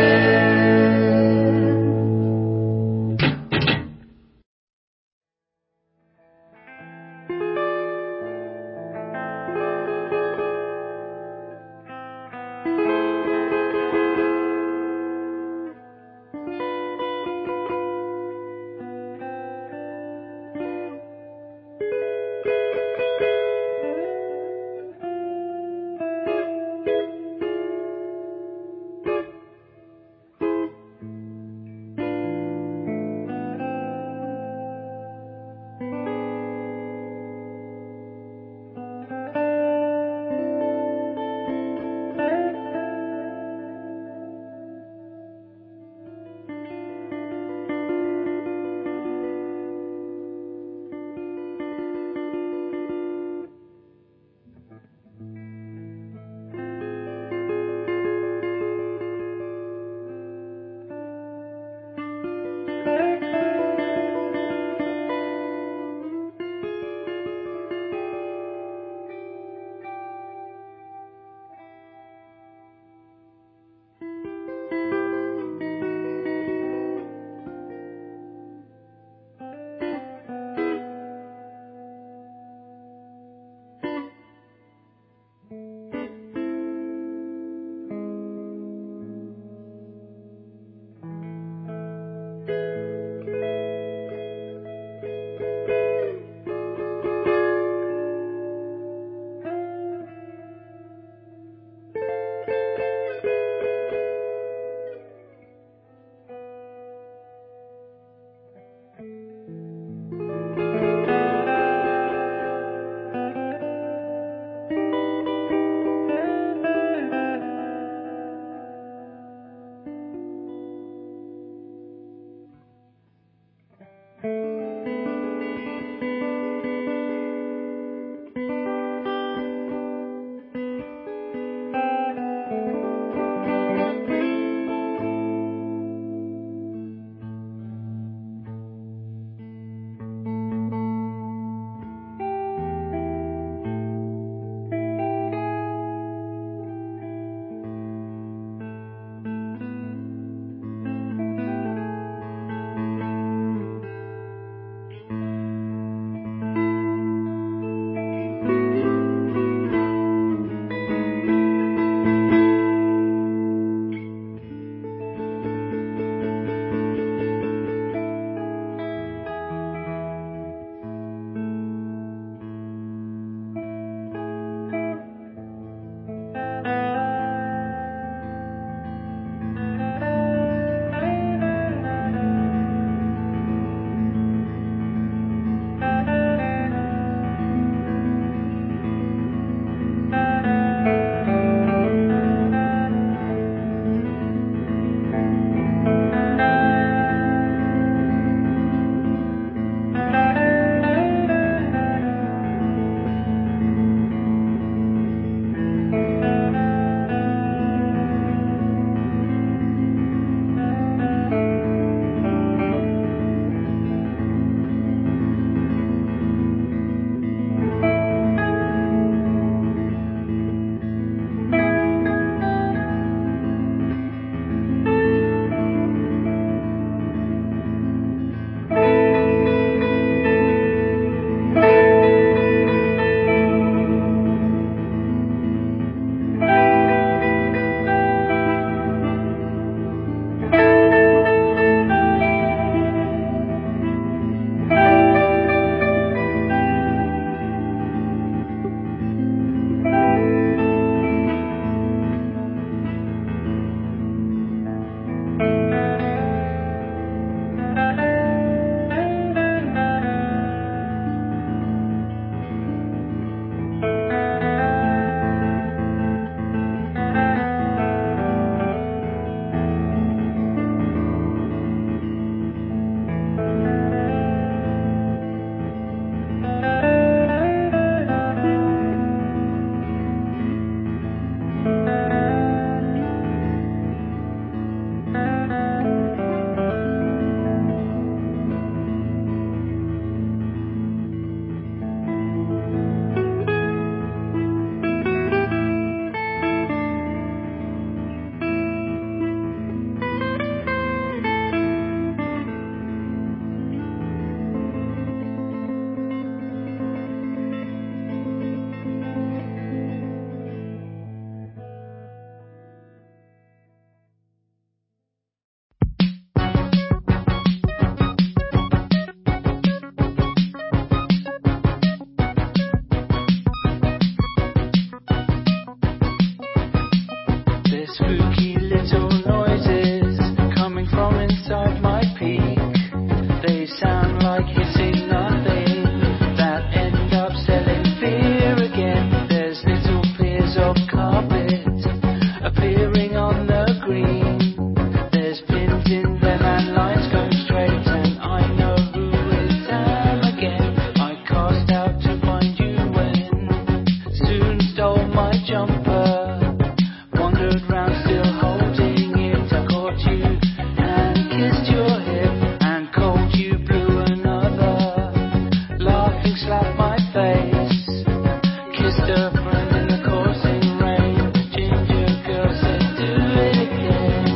spooky little noises coming from inside my peak. They sound like hissing nothing that end up selling fear again. There's little piers of carpet appearing on the green. There's pins in them and lines going straight, and I know who it's am again. I cast out to find you when soon stole my jumper, wandered round still holding it. I caught you and kissed your hip, and cold you blew another, laughing slapped my face, kissed a friend in the coursing rain. The ginger girl said do it again.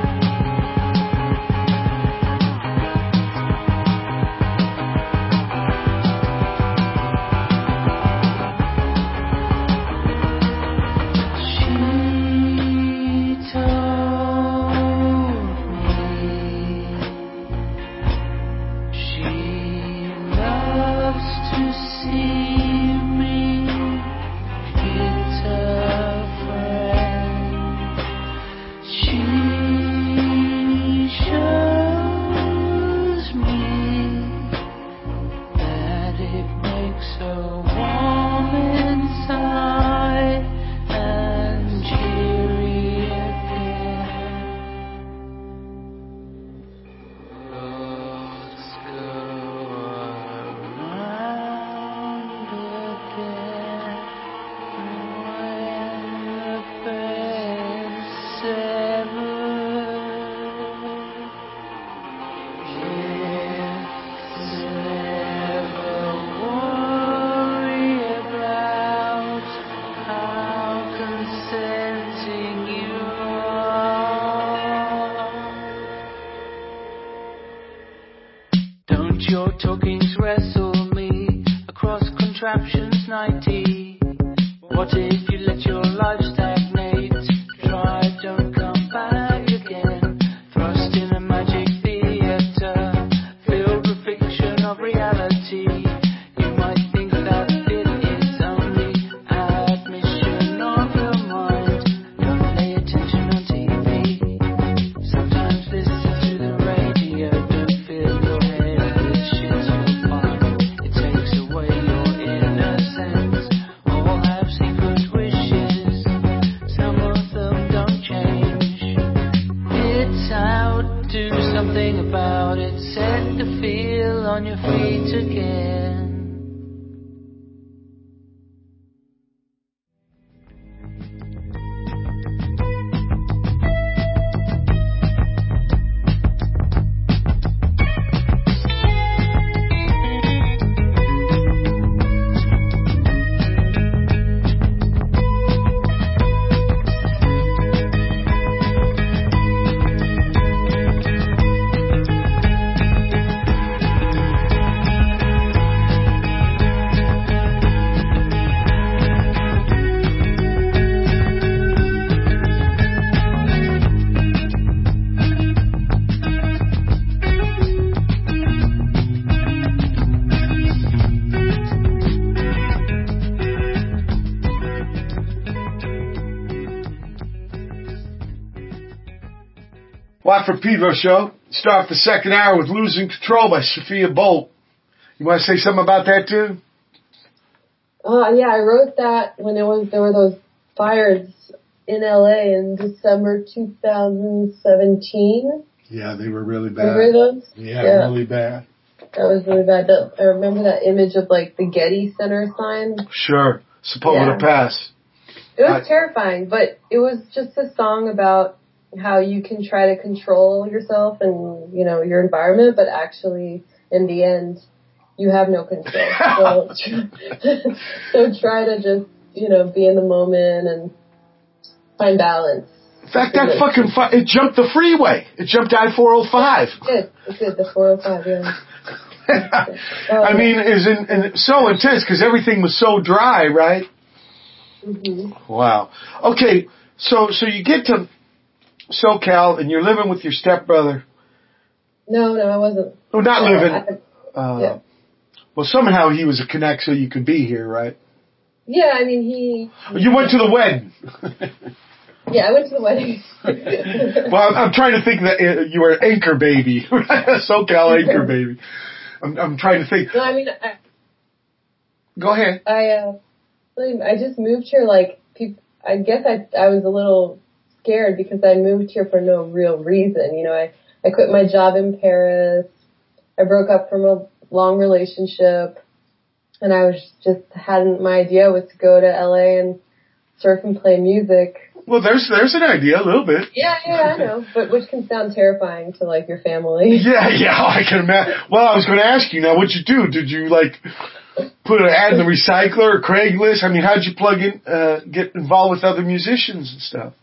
She told me she loves to see me hit a friend. She shows me that it makes her warm inside and cheery again. Let's go around again when the bed's severed. Yes, never worry about how consenting you are. Don't your talkings wrestle me across contraptions ninety? What if you let your life stagnate? Try, don't come back again. Thrust in a magic theatre filled with fiction of reality. You might think that it is only admission of your mind. Don't pay attention on T V. Sometimes listen to the radio. Don't fill your head with shit you'll find. It takes away your innocence. All have secret wishes. Some of them don't change. It's out, do something about it. Set the feel on your feet again. Watford Pedro Show. Start off the second hour with Losing Control by Sophia Bolt. You want to say something about that too? Uh, yeah, I wrote that when there was there were those fires in L A in December two thousand seventeen. Yeah, they were really bad. Remember those? Yeah, Yeah. really bad. That was really bad. That, I remember that image of like the Getty Center sign. Sure. Sepulveda Yeah. Pass. It was I- terrifying, but it was just a song about how you can try to control yourself and, you know, your environment, but actually, in the end, you have no control. So, so try to just, you know, be in the moment and find balance. In fact, that fucking fi- it jumped the freeway. It jumped I four oh five. Good, it's good. The four oh five, yeah. Oh, I mean, is in, in, so intense because everything was so dry, right? Mm-hmm. Wow. Okay, so so you get to SoCal and you're living with your stepbrother. No, no, I wasn't. Oh, not Uh, living. I, Uh, yeah. Well, somehow he was a connect so you could be here, right? Yeah, I mean, he... You went to the wedding. Yeah, I went to the wedding. Well, I'm, I'm trying to think that uh, you were Anchor Baby, SoCal Anchor Baby. I'm, I'm trying to think. No, I mean, I, Go ahead. I, uh, I just moved here. Like, people, I guess I, I was a little scared because I moved here for no real reason. You know, I, I quit my job in Paris. I broke up from a long relationship, and I was just hadn't. My idea was to go to L A and surf and play music. Well, there's there's an idea, a little bit. Yeah, yeah, I know, but which can sound terrifying to like your family. Yeah, yeah, I can imagine. Well, I was going to ask you now, what'd you do? Did you like put an ad in the recycler or Craigslist? I mean, how'd you plug in, uh, get involved with other musicians and stuff?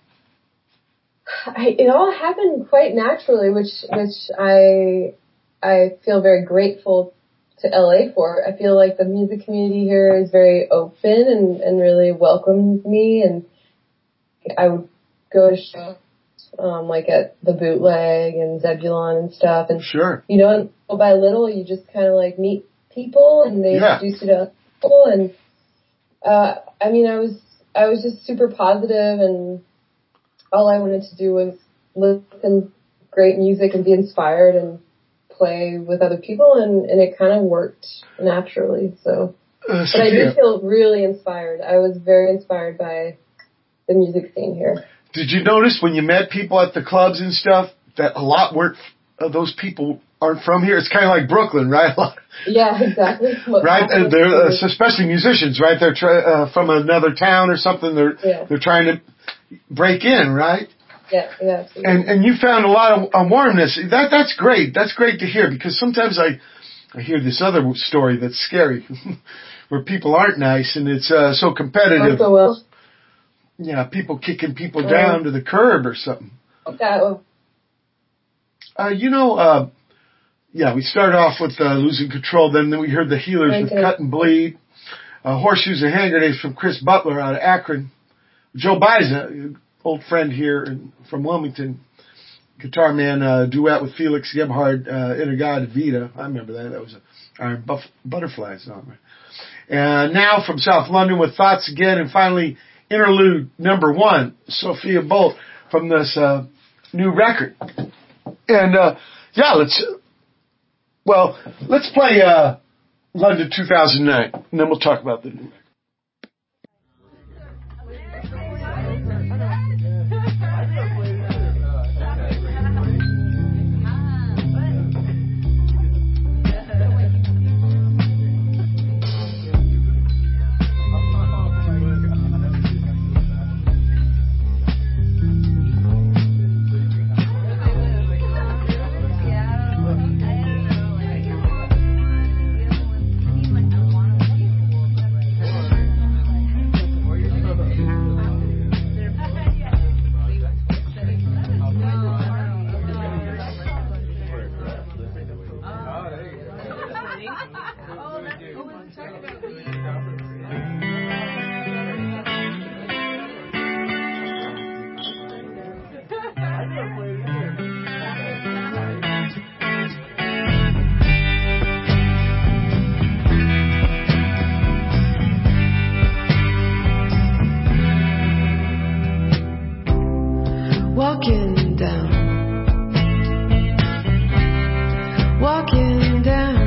I, it all happened quite naturally, which which I I feel very grateful to L A for. I feel like the music community here is very open and, and really welcomes me, and I would go to shows um, like at the Bootleg and Zebulon and stuff, and Sure. you know, and little by little you just kind of like meet people and they Yeah. introduce you to other people, and uh, I mean, I was I was just super positive, and all I wanted to do was listen to great music and be inspired and play with other people, and, and it kind of worked naturally. So, Uh, but I Sophia, did feel really inspired. I was very inspired by the music scene here. did you notice when you met people at the clubs and stuff that a lot weren't, uh, those people aren't from here? It's kind of like Brooklyn, right? Yeah, exactly. Right? Uh, they're, uh, especially musicians, right? They're try, uh, from another town or something. They're, Yeah. they're trying to break in, right? Yeah, yeah, absolutely. And and you found a lot of uh, warmness. That that's great. That's great to hear, because sometimes I I hear this other story that's scary, where people aren't nice and it's uh, so competitive. Also, well, Yeah, people kicking people Uh, down to the curb or something. that was, Uh, you know, uh, yeah, we started off with uh, Losing Control, then we heard the Healers with Okay. Cut and Bleed, uh, Horseshoes and Hand Grenades from Chris Butler out of Akron, Joe Baiza, old friend here in, from Wilmington, guitar man, uh, duet with Felix Gebhard, uh, Inagada Vita. I remember that. That was a Iron Buff, Butterfly song. And now from South London with Thoughts Again, and finally interlude number one, Sophia Bolt from this uh, new record. And uh, yeah, let's well, let's play uh, London two thousand nine, and then we'll talk about the new record. Walking down, walking down,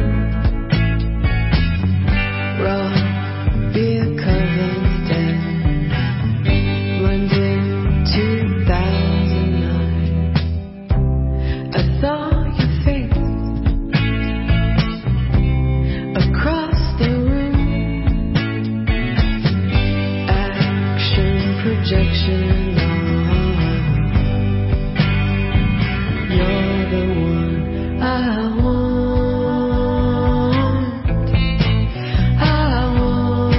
raw beer covered stairs, London two thousand nine. I saw your face across the room, action projection. You're the one I want. I want.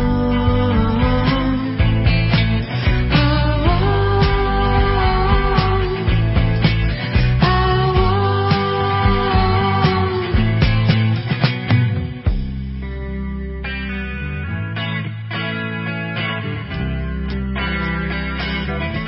I want. I want.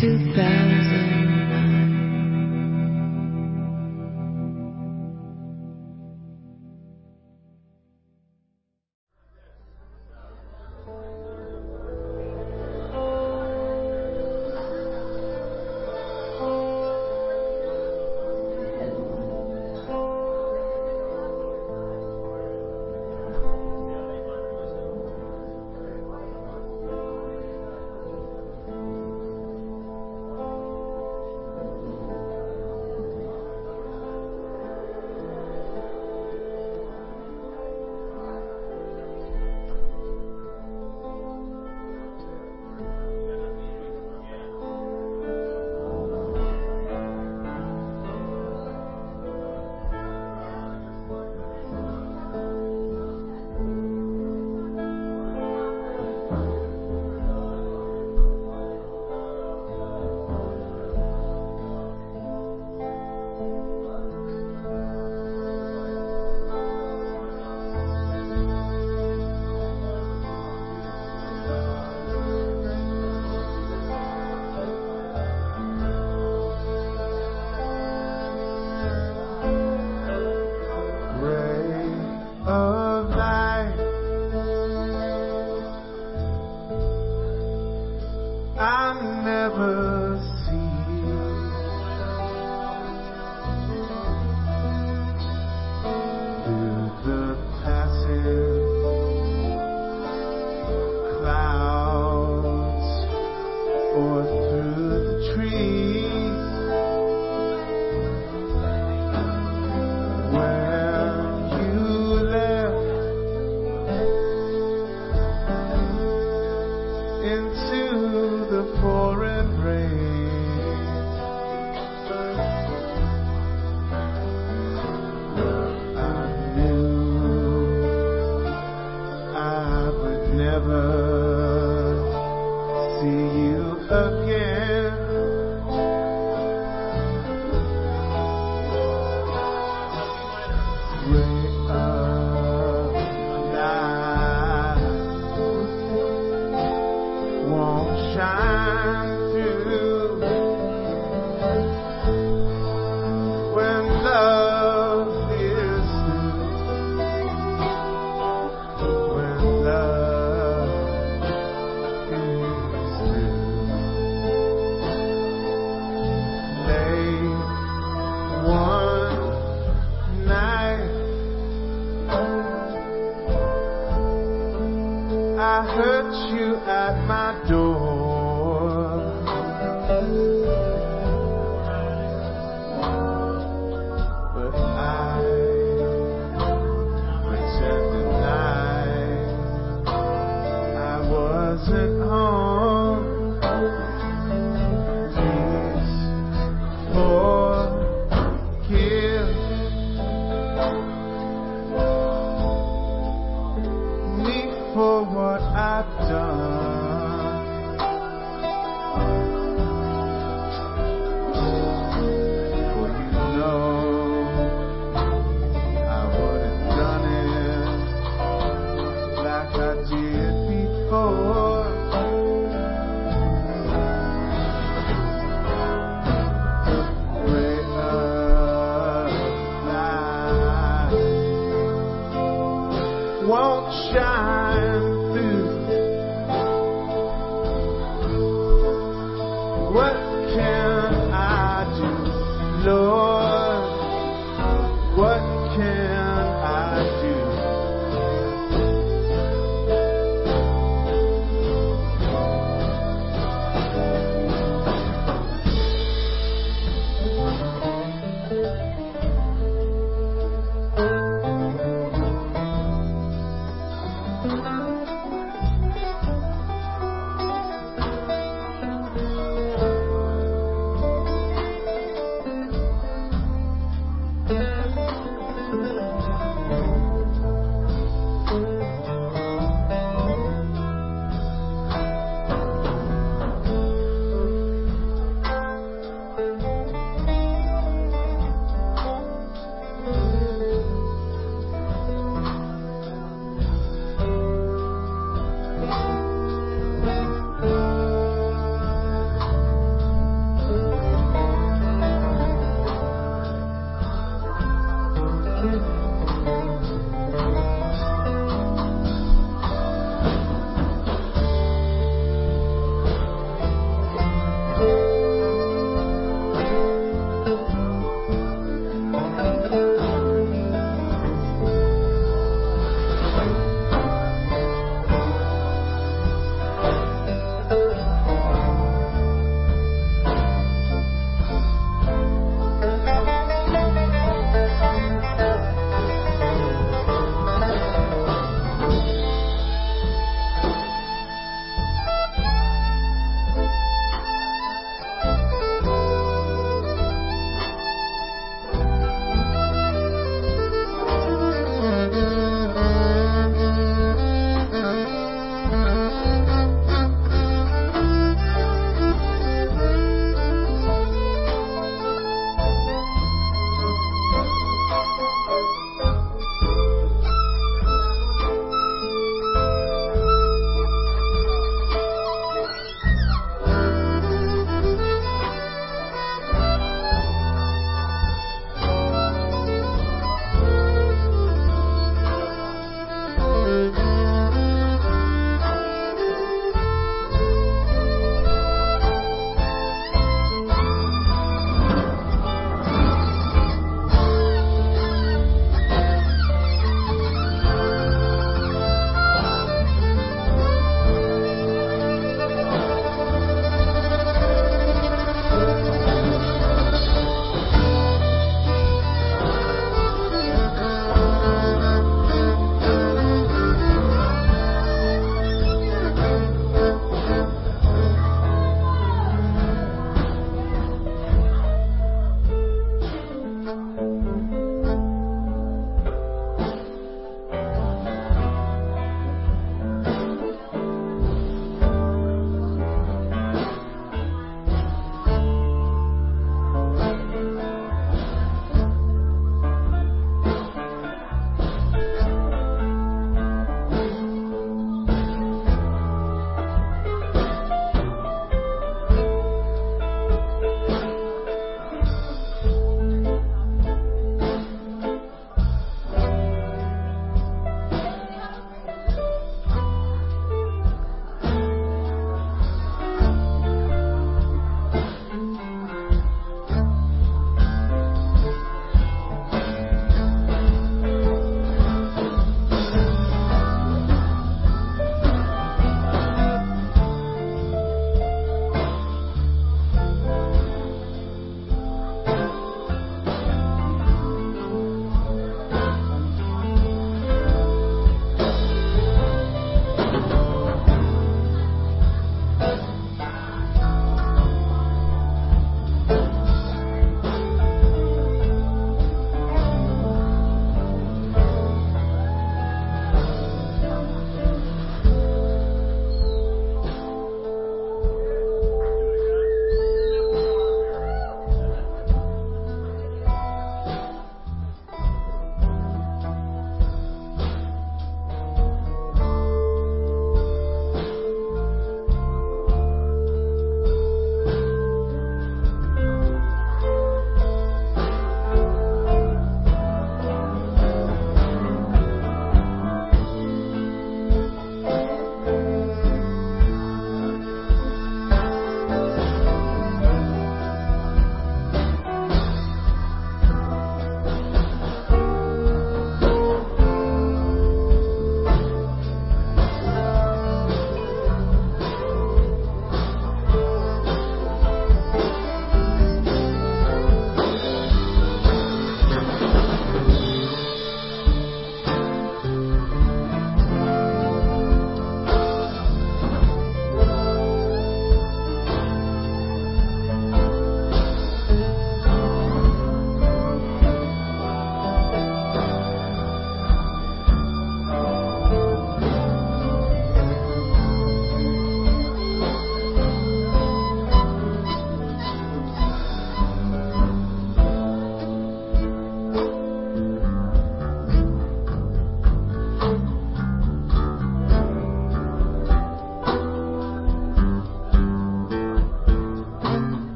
two thousand nine.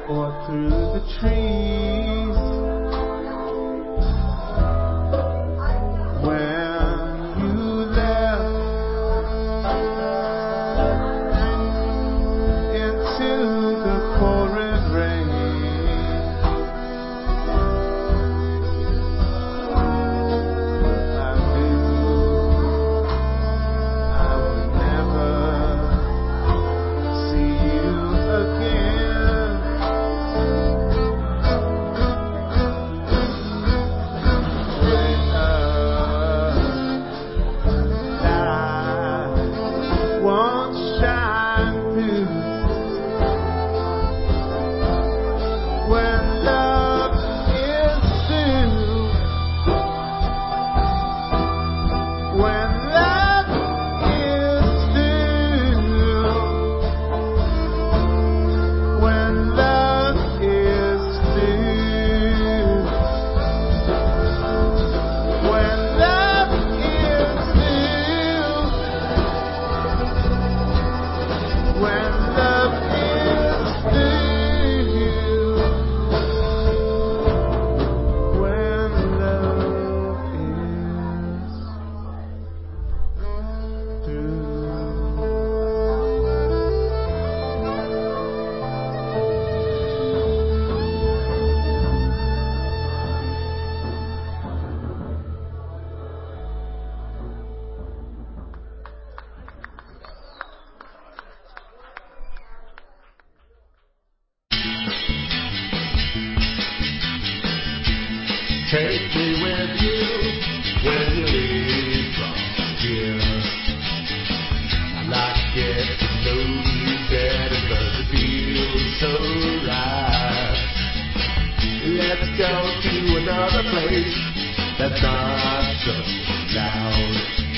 or through the trees. When you left into the pouring rain, I knew I would never see you again. When a light won't shine through, when love is due, when love is due, when love is due, when love is due, when love is due, when love is Take me with you when you leave from here. I'd like to get to know you better, 'cause it feels so right. Let's go to another place that's not so loud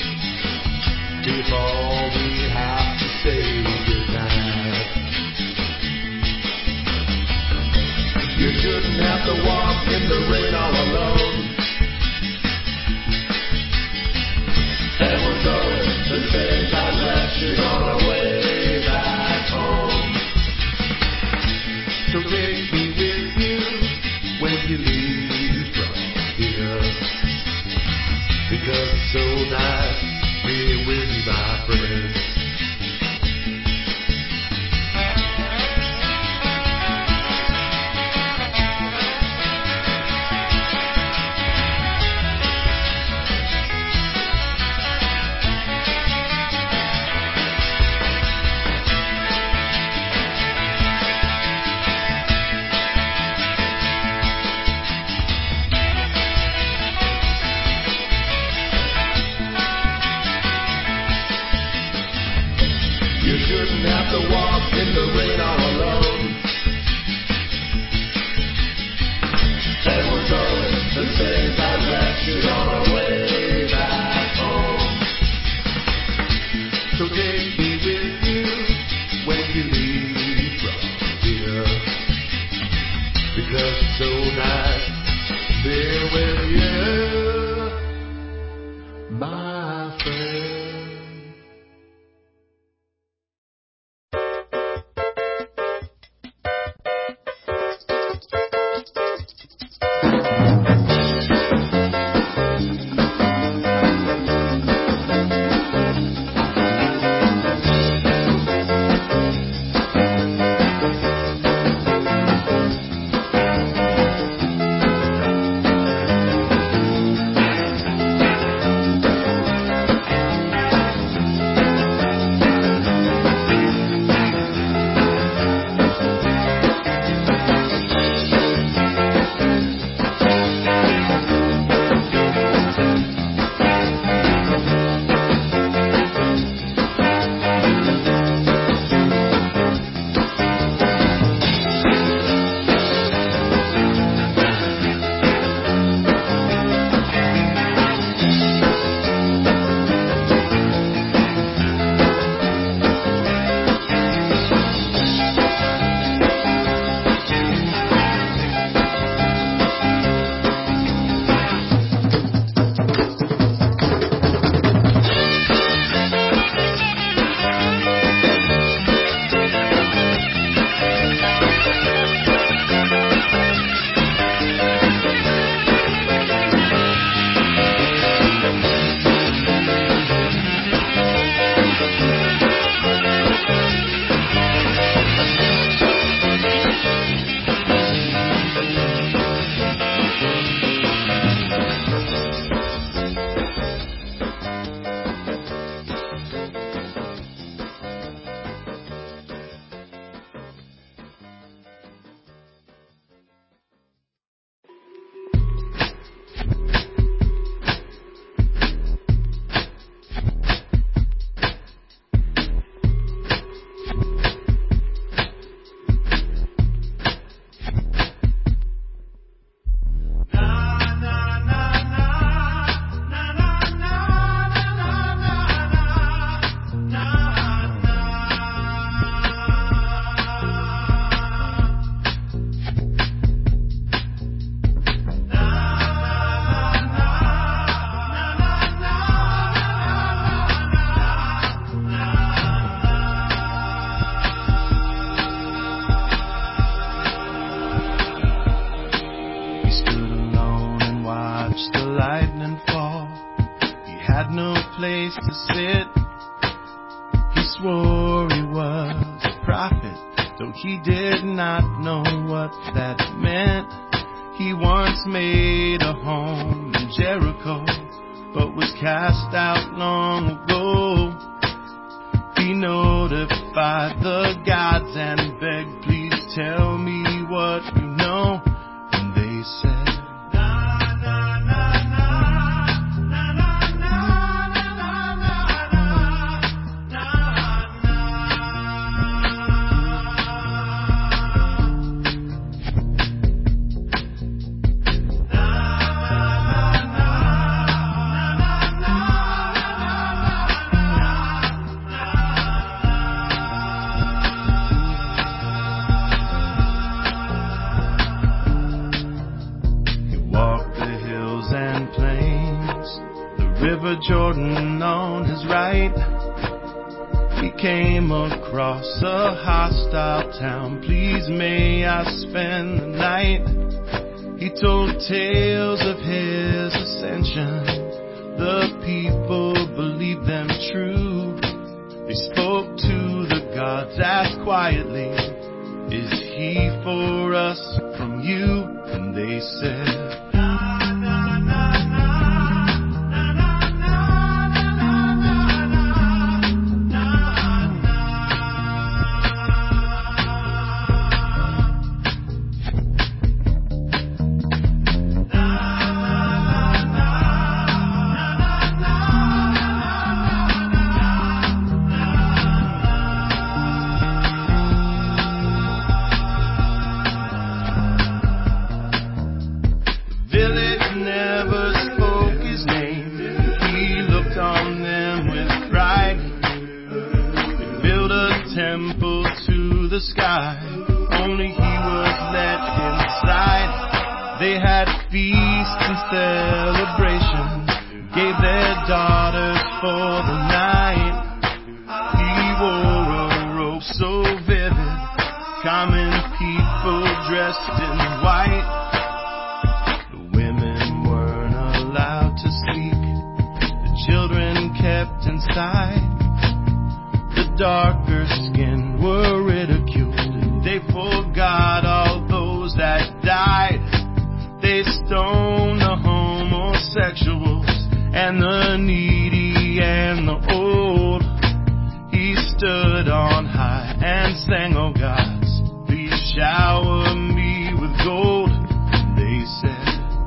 before we have to say goodnight. You shouldn't have to walk in the rain all alone. And we're going the same direction on our way back home. So take me with you when you leave from here, because it's so nice being with you, my friend. You shouldn't have to walk in the rain all alone. And we're going the same direction on our way back home. So take me with you when you leave from here, because it's so nice being with you, my friend. place to sit. He swore he was a prophet, though he did not know what that meant. He once made a home in Jericho, but was cast out long ago. He notified the gods and begged, please tell me what you know. And they said, Jordan on his right. He came across a hostile town. Please may I spend the night. He told tales of his ascension. The people believed them true. They spoke to the gods, asked quietly, is he for us from you? And they said, sky. Only he was let inside. They had feasts and celebrations, gave their daughters for the night. He wore a robe so vivid, common people dressed in white. The women weren't allowed to speak, the children kept inside. The darker skin were ridiculed. They forgot all those that died. They stoned the homosexuals and the needy and the old. He stood on high and sang, oh gods, please shower me with gold. They said,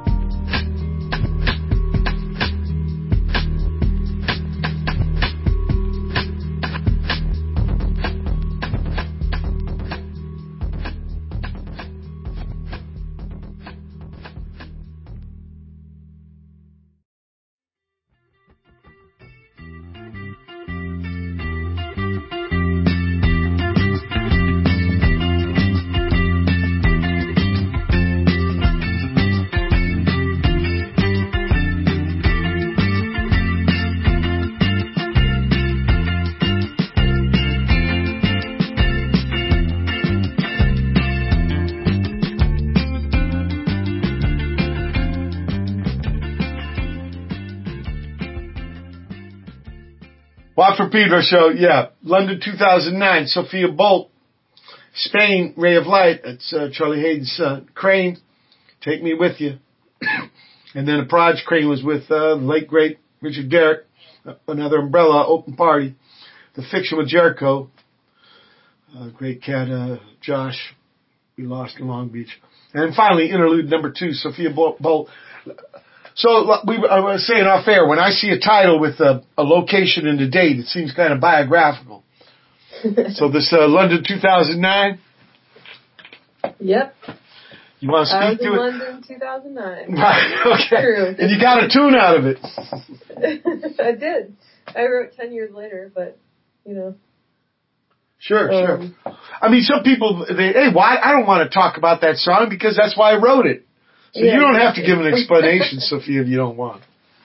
Watt from Pedro show, yeah. London two thousand nine, Sophia Bolt. Spain, Ray of Light. That's uh, Charlie Hayden's uh, Crane. Take Me With You. And then a Proj Crane was with uh, the late, great Richard Garrick. Uh, another Umbrella, Open Party. The Fiction with Jericho. Uh, great cat, uh, Josh. We lost in Long Beach. And finally, interlude number two, Sophia Bolt. So we, I was saying off air, when I see a title with a, a location and a date, it seems kind of biographical. So this uh, London two thousand nine. Yep. You want to speak I was to in it? London two thousand nine. Right. Okay. True. And you got a tune out of it. I did. I wrote ten years later, but you know. Sure, um, sure. I mean, some people, they, hey, why? I don't want to talk about that song because that's why I wrote it. So yeah, you don't have to give an explanation, Sophia, if you don't want.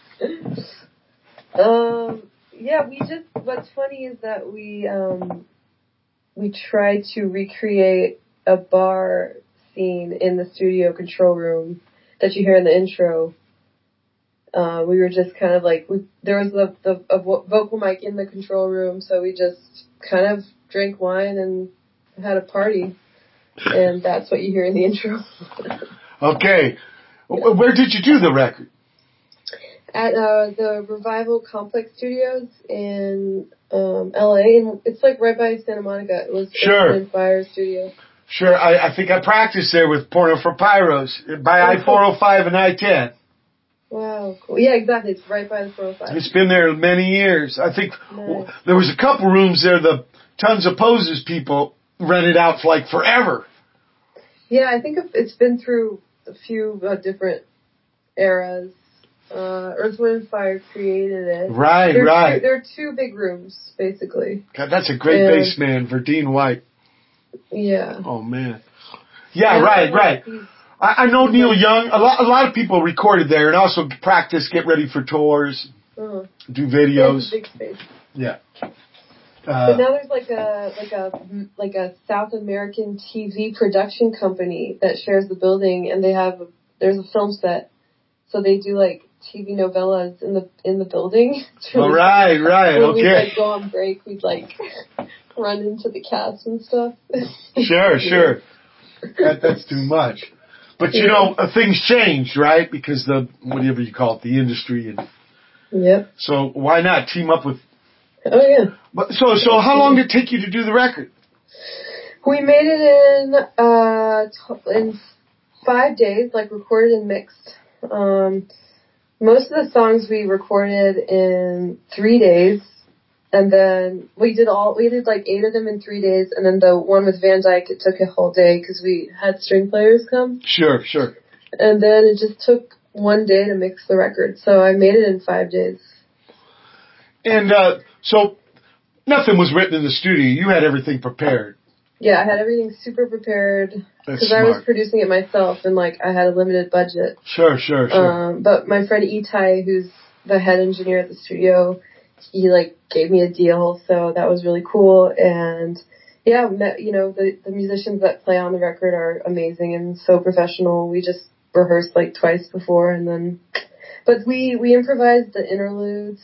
Um. Yeah, we just. What's funny is that we um we tried to recreate a bar scene in the studio control room that you hear in the intro. uh, we were just kind of like, we, there was the, the a vo- vocal mic in the control room, so we just kind of drank wine and had a party. And that's what you hear in the intro. Okay. Where did you do the record? At uh, the Revival Complex Studios in um, L A, and it's like right by Santa Monica. It was Sure. Earth and Fire Studio. Sure, I, I think I practiced there with Porno for Pyros by Oh, I four oh five and I ten. Wow, cool. Yeah, exactly. It's right by the four oh five. It's been there many years. I think Nice. there was a couple rooms there the Tons of Poses people rented out for like forever. Yeah, I think it's been through a few uh, different eras. Uh, Earth, Wind, and Fire created it. Right, there right. Two, there are two big rooms, basically. God, that's a great And- bass man, Verdine White. Yeah. Oh man. Yeah, Yeah, right, like right. these- I, I know Neil Young. A lot, a lot of people recorded there and also practice, get ready for tours, Uh-huh. do Yeah, videos. it's a big space. Yeah. But Uh, now there's like a like a like a South American T V production company that shares the building, and they have there's a film set, so they do like T V novellas in the in the building. It's really all right, right, When we'd okay. like go on break, we'd like run into the cast and stuff. Sure, sure. That, that's too much. But you know, uh, things changed, right? Because the, whatever you call it, the industry. And Yep. so why not team up with, Oh yeah. but so, so how long did it take you to do the record? We made it in uh t- in five days, like recorded and mixed. Um, most of the songs we recorded in three days, and then we did all we did like eight of them in three days, and then the one with Van Dyke, it took a whole day because we had string players come, Sure, sure. and then it just took one day to mix the record. So I made it in five days. And, uh, so nothing was written in the studio. You had everything prepared. Yeah, I had everything super prepared That's because I was smart. producing it myself, and like I had a limited budget. Sure, sure, sure. Um, but my friend Itai, who's the head engineer at the studio, he like gave me a deal, so that was really cool. And yeah, met, you know, the the musicians that play on the record are amazing and so professional. We just rehearsed like twice before, and then, but we we improvised the interludes,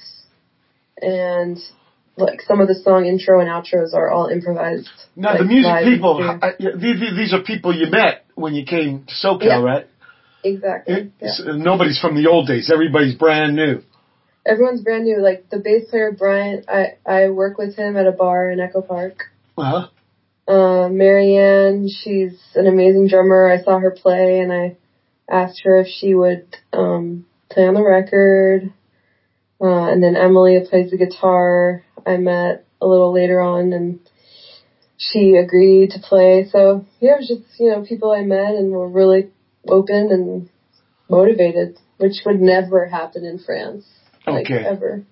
and like some of the song intro and outros are all improvised. Now, like, the music live in people, studio. I, these, these are people you met when you came to SoCal, Yeah. right? Exactly. It, Yeah. s- Nobody's from the old days. Everybody's brand new. Everyone's brand new. Like the bass player Brian, I I work with him at a bar in Echo Park. Uh-huh. Uh, Marianne, she's an amazing drummer. I saw her play, and I asked her if she would um, play on the record. Uh, and then Emily, who plays the guitar, I met a little later on, and she agreed to play. So yeah, it was just, you know, people I met and were really open and motivated, which would never happen in France. Like, Okay. ever.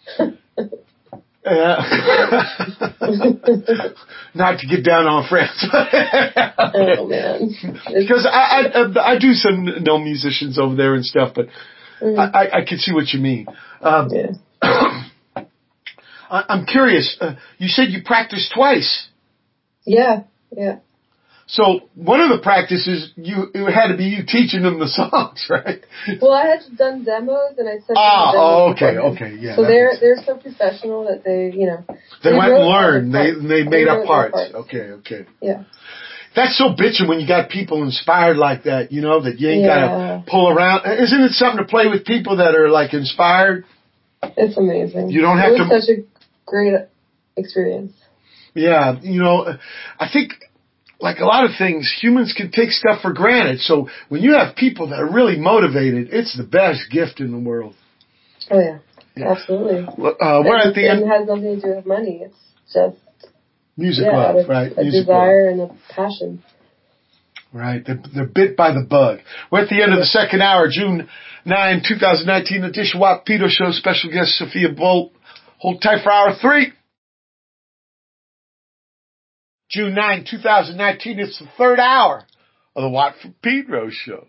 Yeah. Not to get down on France. Oh man. Because I, I I do some know musicians over there and stuff, but Mhm. I, I, I can see what you mean. Um, Yeah. I, I'm curious. Uh, you said you practiced twice. Yeah. Yeah. So one of the practices, you it had to be you teaching them the songs, right? Well, I had done demos, and I sent them Ah, the demos oh, okay, beforehand. okay, yeah. So that they're makes- they're so professional that they, you know, they they went wrote and all the learned. They parts. they made They up wrote parts. their parts. Okay, okay. Yeah. That's so bitchin' when you got people inspired like that, you know, that you ain't Yeah. gotta pull around. Isn't it something to play with people that are like inspired? It's amazing. You don't have it was to- such a great experience. Yeah, you know, I think like a lot of things, humans can take stuff for granted. So when you have people that are really motivated, it's the best gift in the world. Oh yeah, Yeah. absolutely. Uh, we're and at the and end. it has nothing to do with money. It's just Music yeah, love, out of right? a Music desire love. and a passion. Right. They're, they're bit by the bug. We're at the end of the second hour, June ninth, twenty nineteen edition Watt Pito Show. Special guest Sophia Bolt. Hold tight for hour three. June ninth, twenty nineteen. It's the third hour of the Watt from Pedro Show.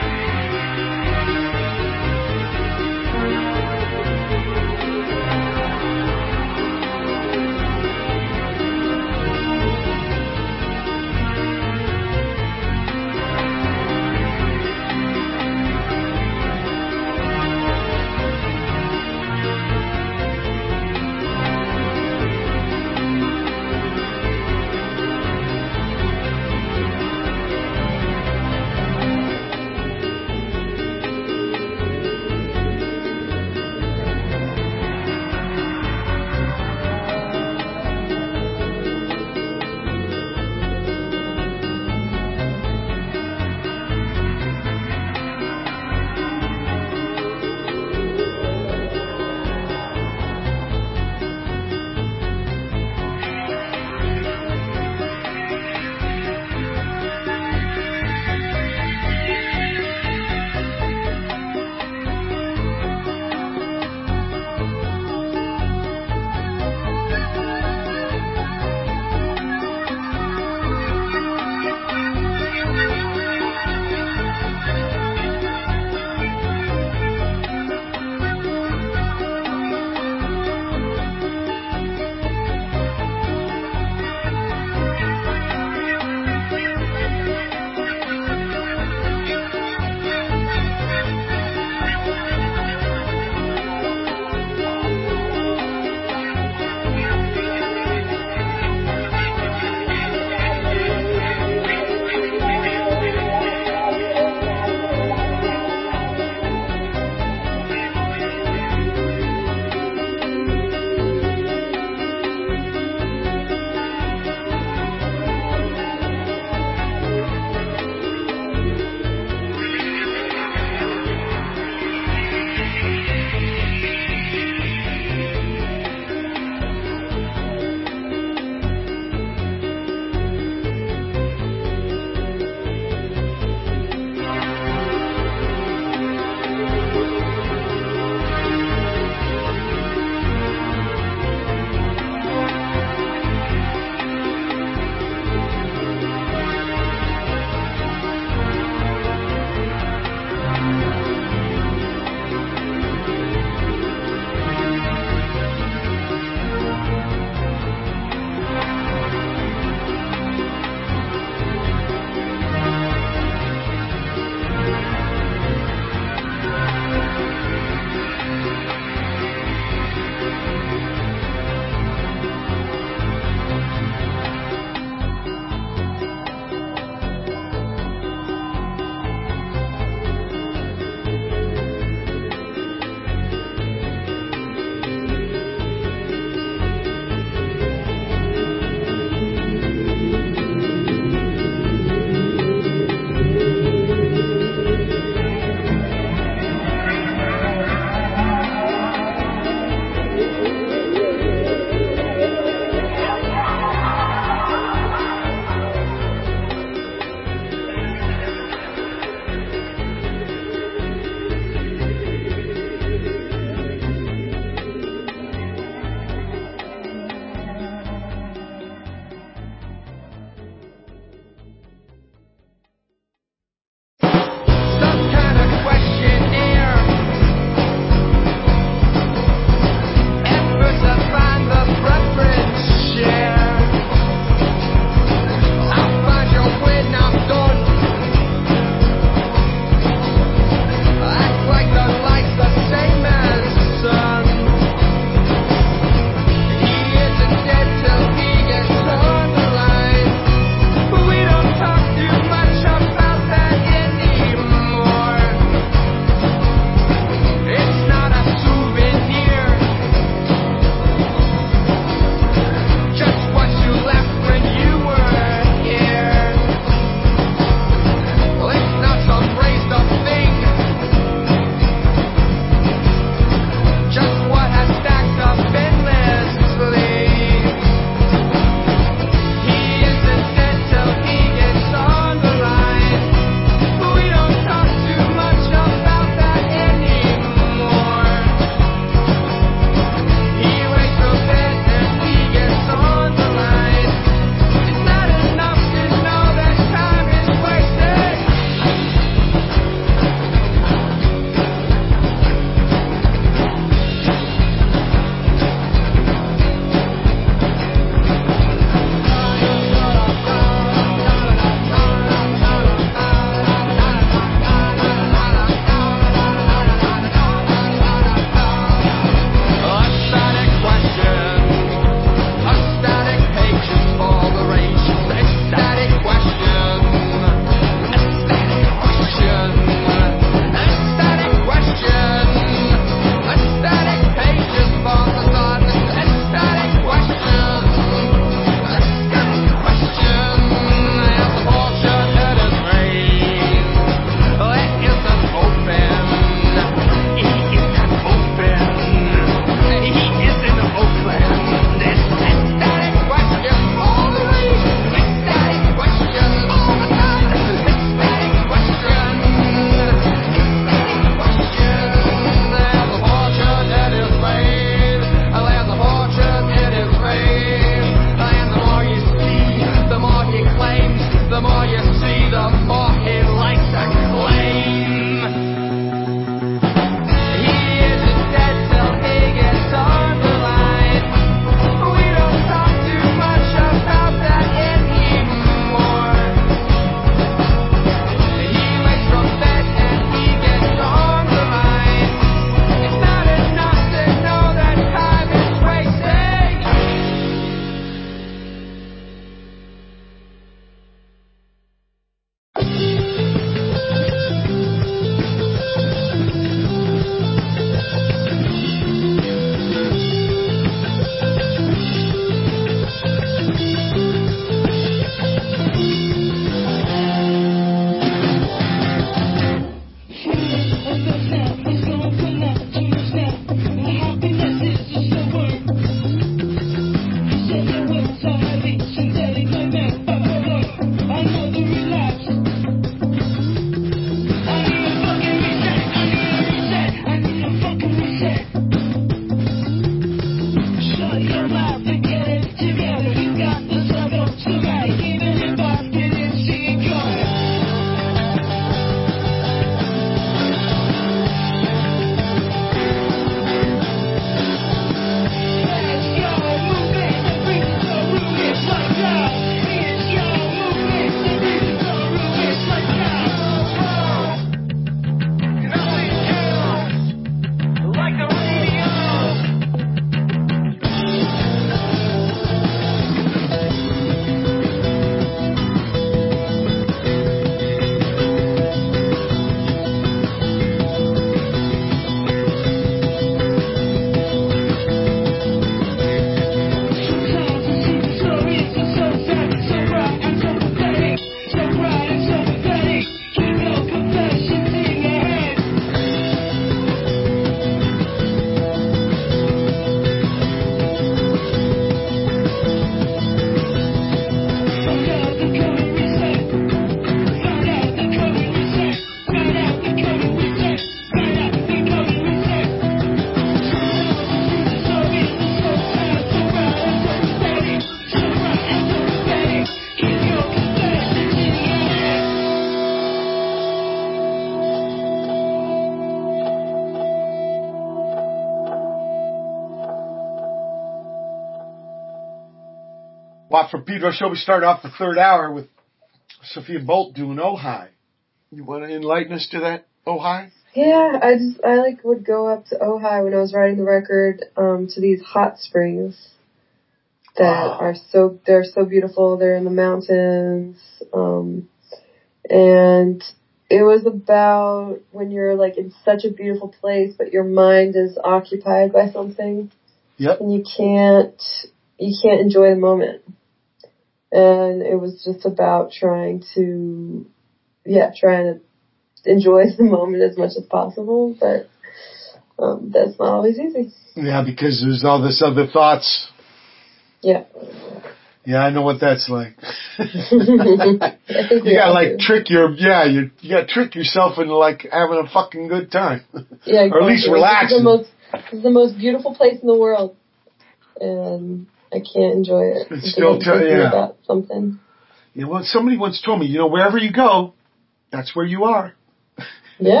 Watt from Pedro Show. We start off the third hour with Sophia Bolt doing Oh Hi. You want to enlighten us to that Oh Hi? Yeah, I just, I like would go up to Ojai when I was writing the record, um, to these hot springs that Wow. are so, they're so beautiful. They're in the mountains. Um, and it was about when you're like in such a beautiful place, but your mind is occupied by something. Yep. And you can't, you can't enjoy the moment. And it was just about trying to, yeah, trying to enjoy the moment as much as possible, but um, that's not always easy. Yeah, because there's all this other thoughts. Yeah. Yeah, I know what that's like. I think You gotta like do. trick your, yeah, you, you gotta trick yourself into like having a fucking good time. Yeah, exactly. Or at least relaxing. This is, the most, this is the most beautiful place in the world, and I can't enjoy it. It's still, t- yeah. About something. You know, somebody once told me, you know, wherever you go, that's where you are. Yeah.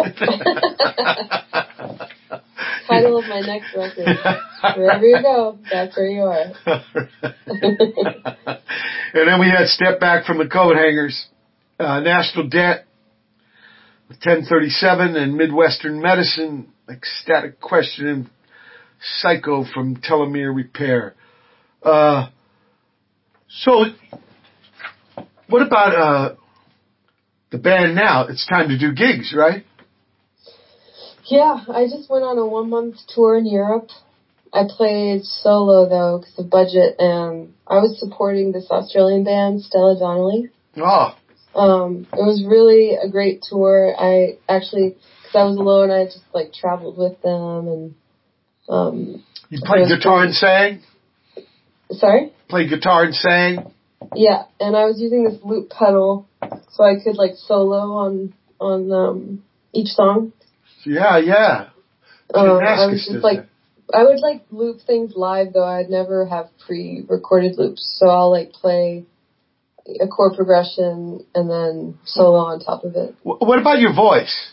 Title of my next record. Wherever you go, that's where you are. And then we had Step Back from the Coat Hangers, uh, National Debt, ten thirty-seven, and Midwestern Medicine, Ecstatic Question, and Psycho from Telomere Repair. Uh, so, what about uh, the band now? It's time to do gigs, right? Yeah, I just went on a one-month tour in Europe. I played solo, though, because of budget, and I was supporting this Australian band, Stella Donnelly. Oh. Um, it was really a great tour. I actually, because I was alone, I just, like, traveled with them, and... Um, you played guitar and sang? Sorry? Played guitar and sang? Yeah, and I was using this loop pedal, so I could, like, solo on, on um, each song. Yeah, yeah. Um, I was just like, I would like loop things live though. I'd never have pre-recorded loops, so I'll like play a chord progression and then solo on top of it. What about your voice?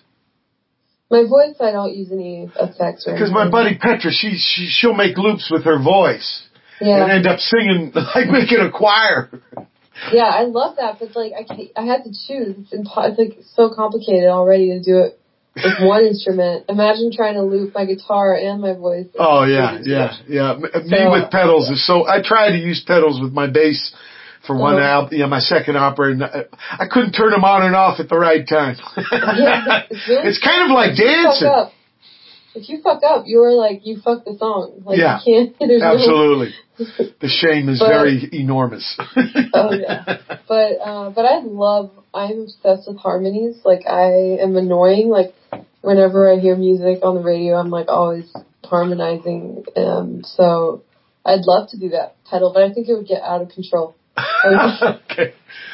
My voice, I don't use any effects or Because anything. my buddy Petra, she, she she'll make loops with her voice, yeah, and end up singing like making a choir. Yeah, I love that, but like I can't, I had to choose. It's, impo- it's like so complicated already to do it with one instrument. Imagine trying to loop my guitar and my voice. Oh yeah, yeah, yeah. Me so, with pedals is so. I tried to use pedals with my bass for one uh-huh. album, yeah, my second opera, and I, I couldn't turn them on and off at the right time. Yeah, it's, really it's kind of like if dancing. You fuck up, if you fuck up, you're like you fuck the song. Like yeah, you can't. There's absolutely. No... The shame is but, very enormous. Oh yeah, but uh, but I love. I'm obsessed with harmonies. Like I am annoying. Like whenever I hear music on the radio, I'm like always harmonizing. Um, so I'd love to do that pedal, but I think it would get out of control. Okay.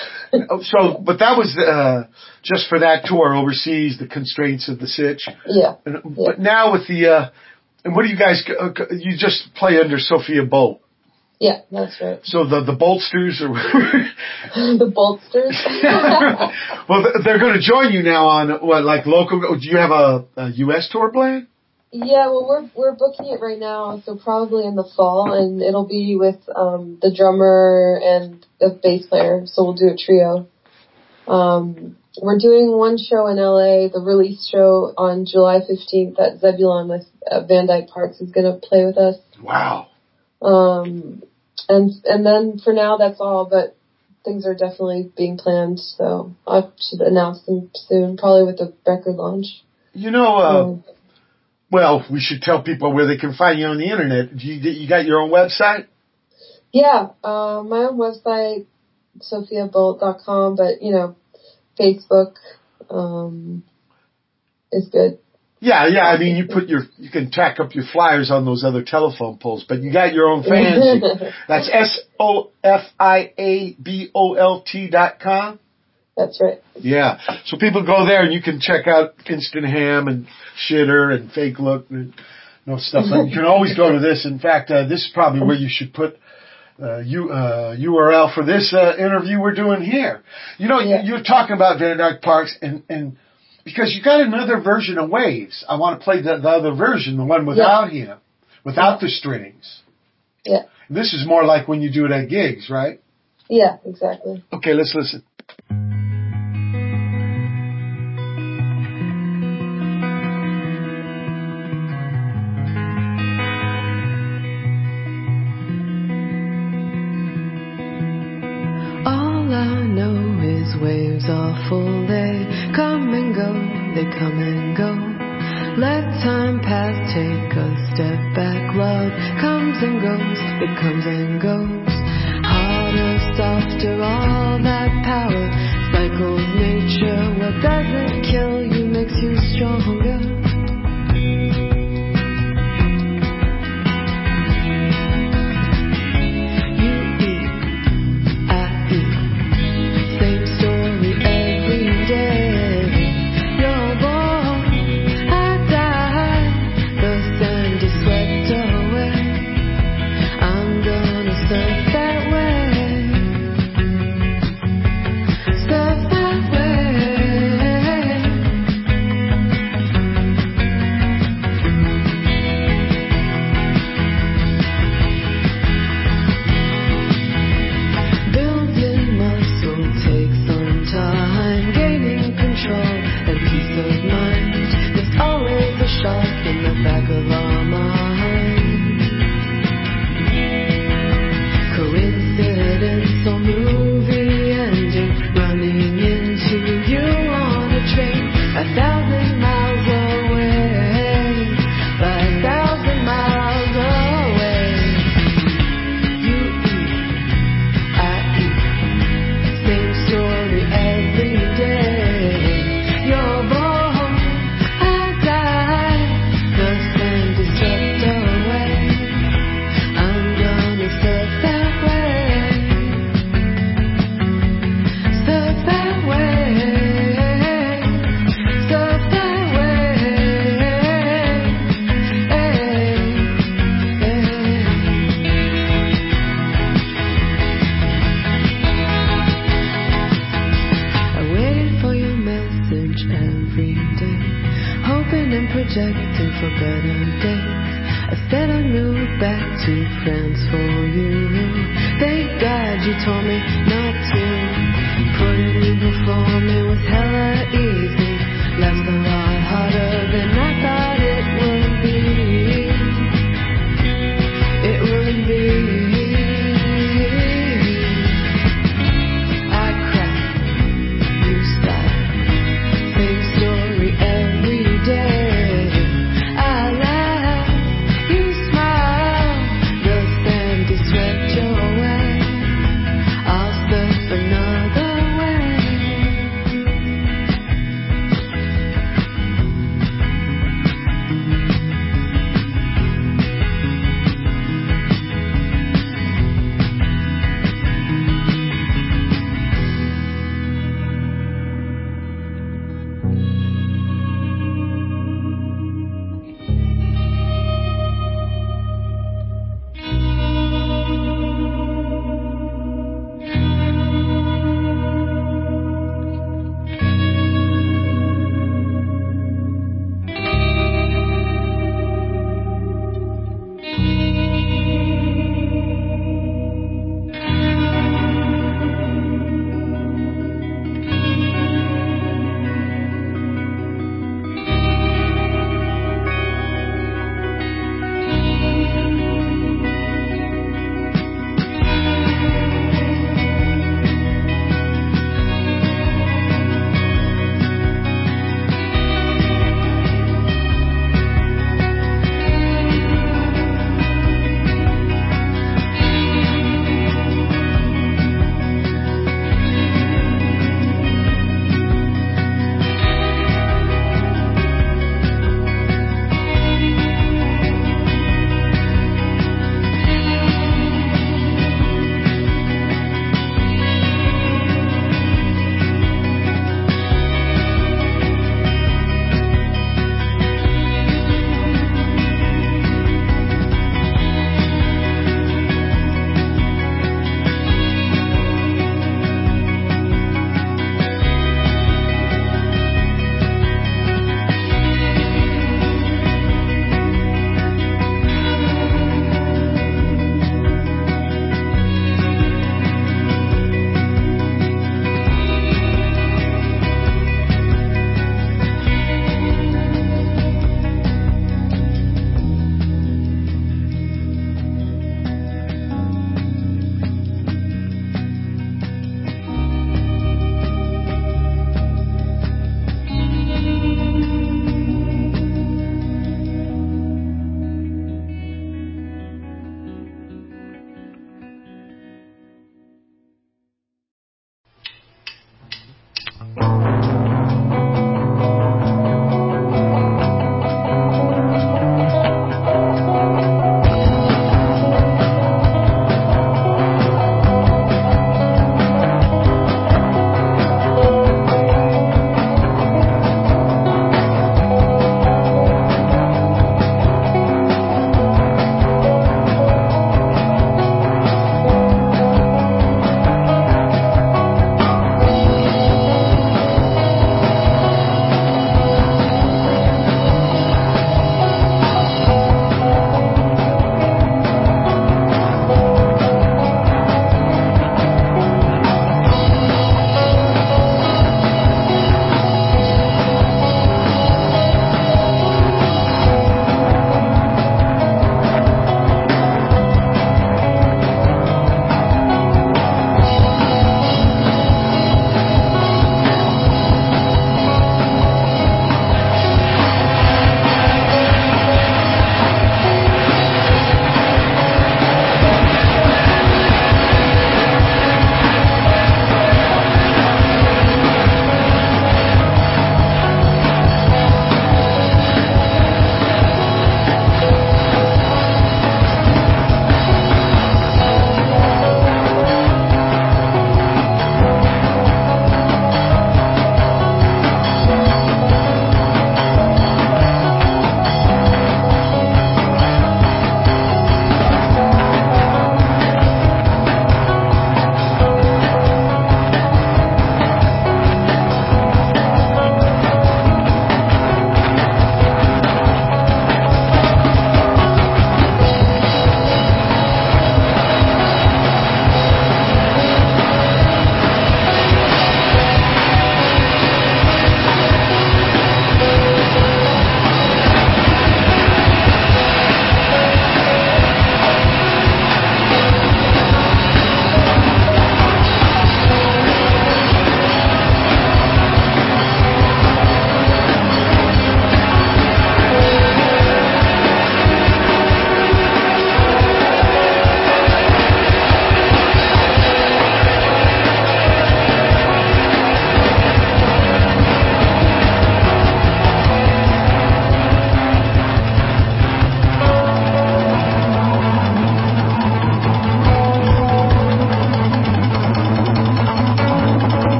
So, but that was uh, just for that tour overseas, the constraints of the sitch. Yeah. And, yeah. But now with the, uh, and what do you guys, uh, you just play under Sophia Bolt. Yeah, that's right. So the the Boltsters or the Boltsters. Well, they're going to join you now on what, like local? Do you have a, a U S tour planned? Yeah, well, we're we're booking it right now, so probably in the fall, and it'll be with um, the drummer and the bass player. So we'll do a trio. Um, we're doing one show in L A, the release show on July fifteenth at Zebulon with uh, Van Dyke Parks is going to play with us. Wow. Um, and and then for now that's all, but things are definitely being planned, so I should announce them soon, probably with the record launch. You know, uh, um, well, we should tell people where they can find you on the internet. You, you got your own website? Yeah, uh, my own website, sophia bolt dot com, but, you know, Facebook um, is good. Yeah, yeah. I mean, you put your, you can tack up your flyers on those other telephone poles, but you got your own fans. That's S O F I A B O L T dot com. That's right. Yeah. So people go there and you can check out Instant Ham and Shitter and Fake Look and you know, stuff like that. You can always go to this. In fact, uh, this is probably where you should put uh, you, uh, U R L for this uh, interview we're doing here. You know, yeah. you're talking about Van Dyke Parks and, and because you got another version of Waves. I want to play the, the other version, the one without yeah. him, without yeah. the strings. Yeah. This is more like when you do it at gigs, right? Yeah, exactly. Okay, let's listen. All I know is waves are full, they come and go, they come and go. Let time pass, take a step back, love comes and goes, it comes and goes. Harder, softer, all that power, cycles nature, what doesn't kill you makes you stronger.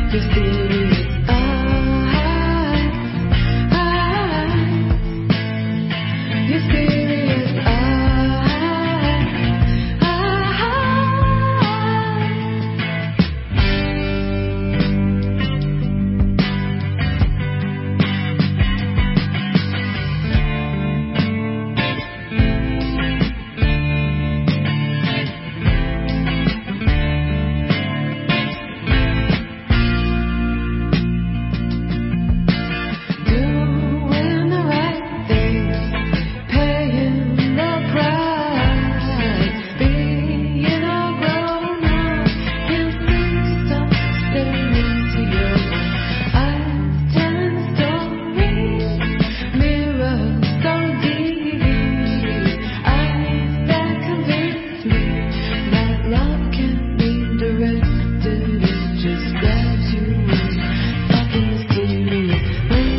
Mysterious eyes, mysterious eyes, doing the right thing, paying the price, being all grown up, can't see stop staring into your eyes, telling stories, mirrors so deep, eyes that convince me that love can't be directed, it just grabs you in fucking mysterious way.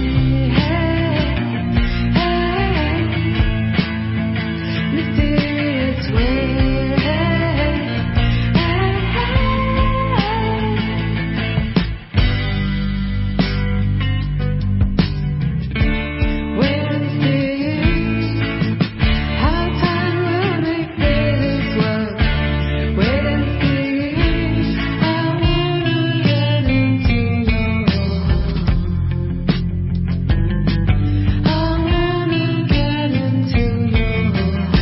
Mysterious way. Wait and see how time will make this work. Wait and see. I wanna get into your heart. I wanna get into your heart.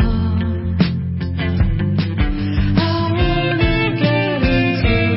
I wanna get into your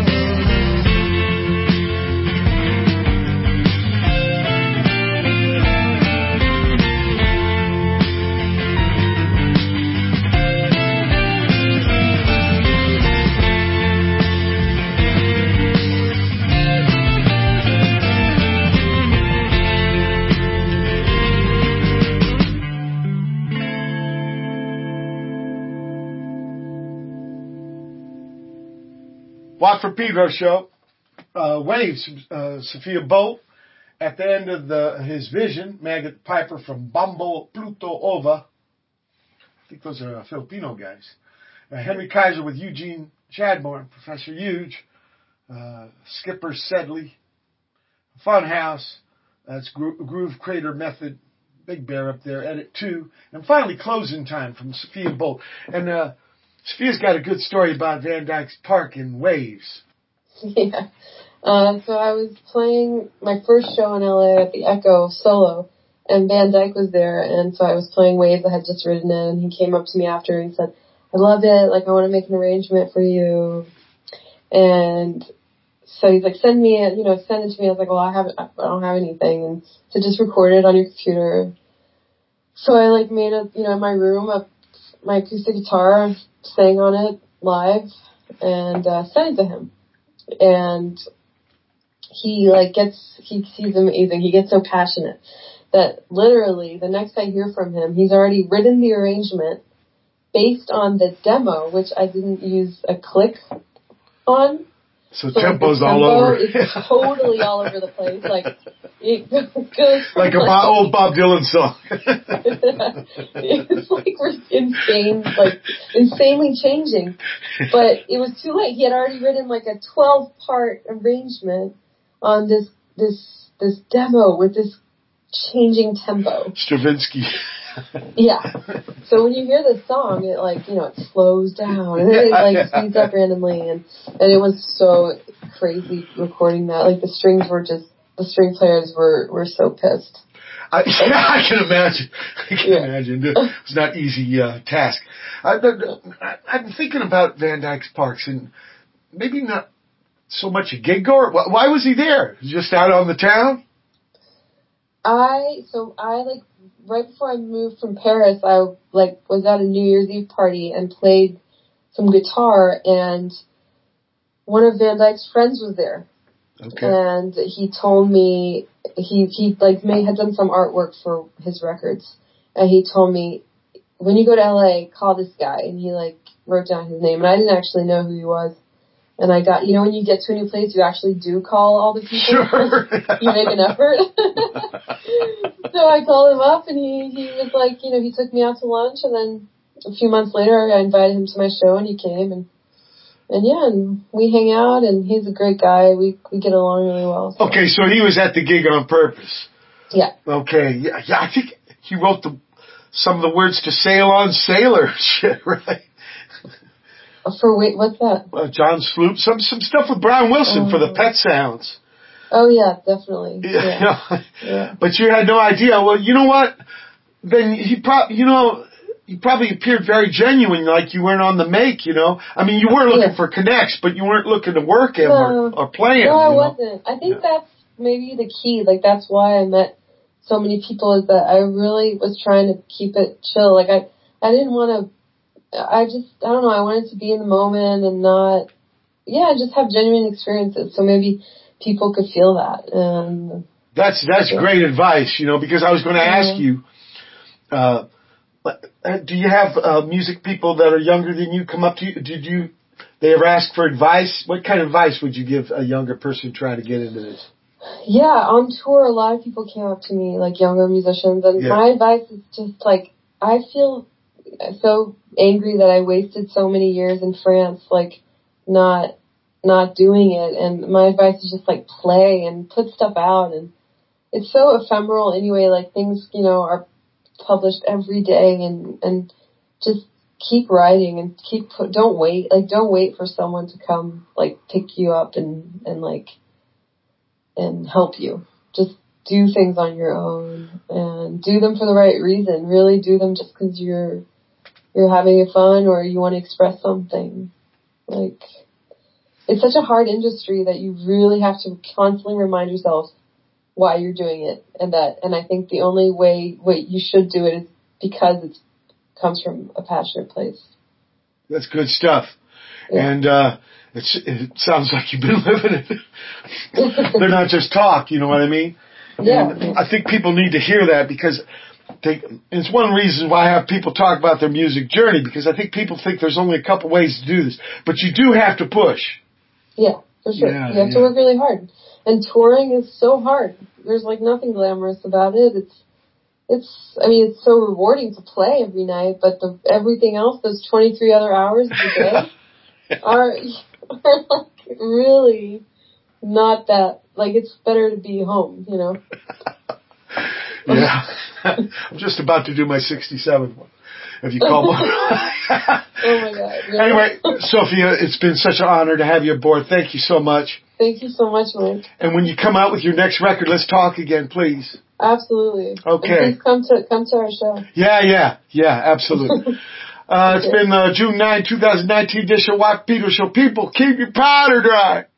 Watt from Pedro show. Uh, Waves, uh, Sophia Bolt. At the end of the his vision, Maggot Piper from Bambo Pluto Ova. I think those are uh, Filipino guys. Uh, Henry Kaiser with Eugene Chadbourne, Professor Huge. Uh, Skipper Sedley. Funhouse. That's Gro- Groove Crater Method. Big Bear up there. Edit two. And finally, Closing Time from Sophia Bolt. And uh, Sophia's got a good story about Van Dyke's Park in Waves. Yeah. Uh, so I was playing my first show in L A at the Echo solo, and Van Dyke was there, and so I was playing Waves. I had just written it, and he came up to me after and said, I love it, like I want to make an arrangement for you. And so he's like, send me it, you know, send it to me. I was like, well, I haven't, I don't have anything. And so just record it on your computer. So I like made a, you know, in my room, a, my acoustic guitar, sang on it live, and uh, sent it to him. And he like gets, he he's amazing. He gets so passionate that literally the next I hear from him, he's already written the arrangement based on the demo, which I didn't use a click on. So, So tempo's like, the all tempo over. is totally all over the place. Like it goes from Like a Bob, old Bob Dylan song. It's like we're insane, like insanely changing. But it was too late. He had already written like a twelve part arrangement on this this this demo with this changing tempo. Stravinsky. Yeah. So when you hear this song, it like, you know, it slows down and then it like speeds up randomly, and and it was so crazy recording that. Like the strings were just, the string players were were so pissed. I, I can imagine. I can Yeah. imagine. It's not an easy uh, task. I, I, I'm thinking about Van Dyke's Parks, and maybe not so much a gig goer. Why was he there? Just out on the town? I, so I like, right before I moved from Paris, I like was at a New Year's Eve party and played some guitar, and one of Van Dyke's friends was there. Okay. And he told me, he, he like may had done some artwork for his records. And he told me, when you go to L A, call this guy. And he like wrote down his name, and I didn't actually know who he was. And I got, you know, when you get to a new place, you actually do call all the people. Sure. You make an effort. So I called him up, and he, he was like, you know, he took me out to lunch, and then a few months later, I invited him to my show, and he came, and and yeah, and we hang out, and he's a great guy. We we get along really well. So. Okay, so he was at the gig on purpose. Yeah. Okay, yeah, yeah. I think he wrote the some of the words to "Sail On Sailor" shit, right? For wait, what's that? Uh, John Sloop, some some stuff with Brian Wilson Oh. for the Pet Sounds. Oh yeah, definitely. Yeah. Yeah. yeah. But you had no idea. Well, you know what? Then he probably, you know, you probably appeared very genuine, like you weren't on the make. You know, I mean, you were looking Yeah. for connects, but you weren't looking to work him No. or, or play him. No, I you know? wasn't. I think Yeah. that's maybe the key. Like that's why I met so many people. Is that I really was trying to keep it chill. Like I, I didn't want to. I just, I don't know. I wanted to be in the moment and not, yeah, just have genuine experiences. So maybe people could feel that. And That's that's yeah. great advice, you know, because I was going to ask Yeah. you, uh, do you have uh, music people that are younger than you come up to you? Did you, they ever ask for advice? What kind of advice would you give a younger person trying to get into this? Yeah, on tour, a lot of people came up to me, like younger musicians, and Yeah. my advice is just like, I feel so angry that I wasted so many years in France, like not not doing it. And my advice is just like play and put stuff out. And it's so ephemeral anyway. Like things, you know, are published every day, and and just keep writing and keep put. Don't wait. Like don't wait for someone to come like pick you up and and like and help you. Just do things on your own and do them for the right reason. Really do them just because you're. you're having fun or you want to express something. Like, it's such a hard industry that you really have to constantly remind yourself why you're doing it. And that, and I think the only way, way you should do it is because it comes from a passionate place. That's good stuff. Yeah. And, uh, it's, it sounds like you've been living it. They're not just talk, you know what I mean? Yeah. And I think people need to hear that because They, it's one reason why I have people talk about their music journey, because I think people think there's only a couple ways to do this, but you do have to push. Yeah, for sure. Yeah, you have yeah. to work really hard. And touring is so hard. There's like nothing glamorous about it. It's, it's, I mean, it's so rewarding to play every night, but the, everything else, those twenty-three other hours of the day are, are like really not that, like it's better to be home, you know? Yeah. I'm just about to do my sixty-seventh one. If you call one. Oh my God. Really? Anyway, Sophia, it's been such an honor to have you aboard. Thank you so much. Thank you so much, Mike. And when you come out with your next record, let's talk again, please. Absolutely. Okay. And please come to come to our show. Yeah, yeah, yeah, absolutely. Uh, it's Okay. been uh, June ninth, twenty nineteen edition of Watt Peters Show. People, keep your powder dry.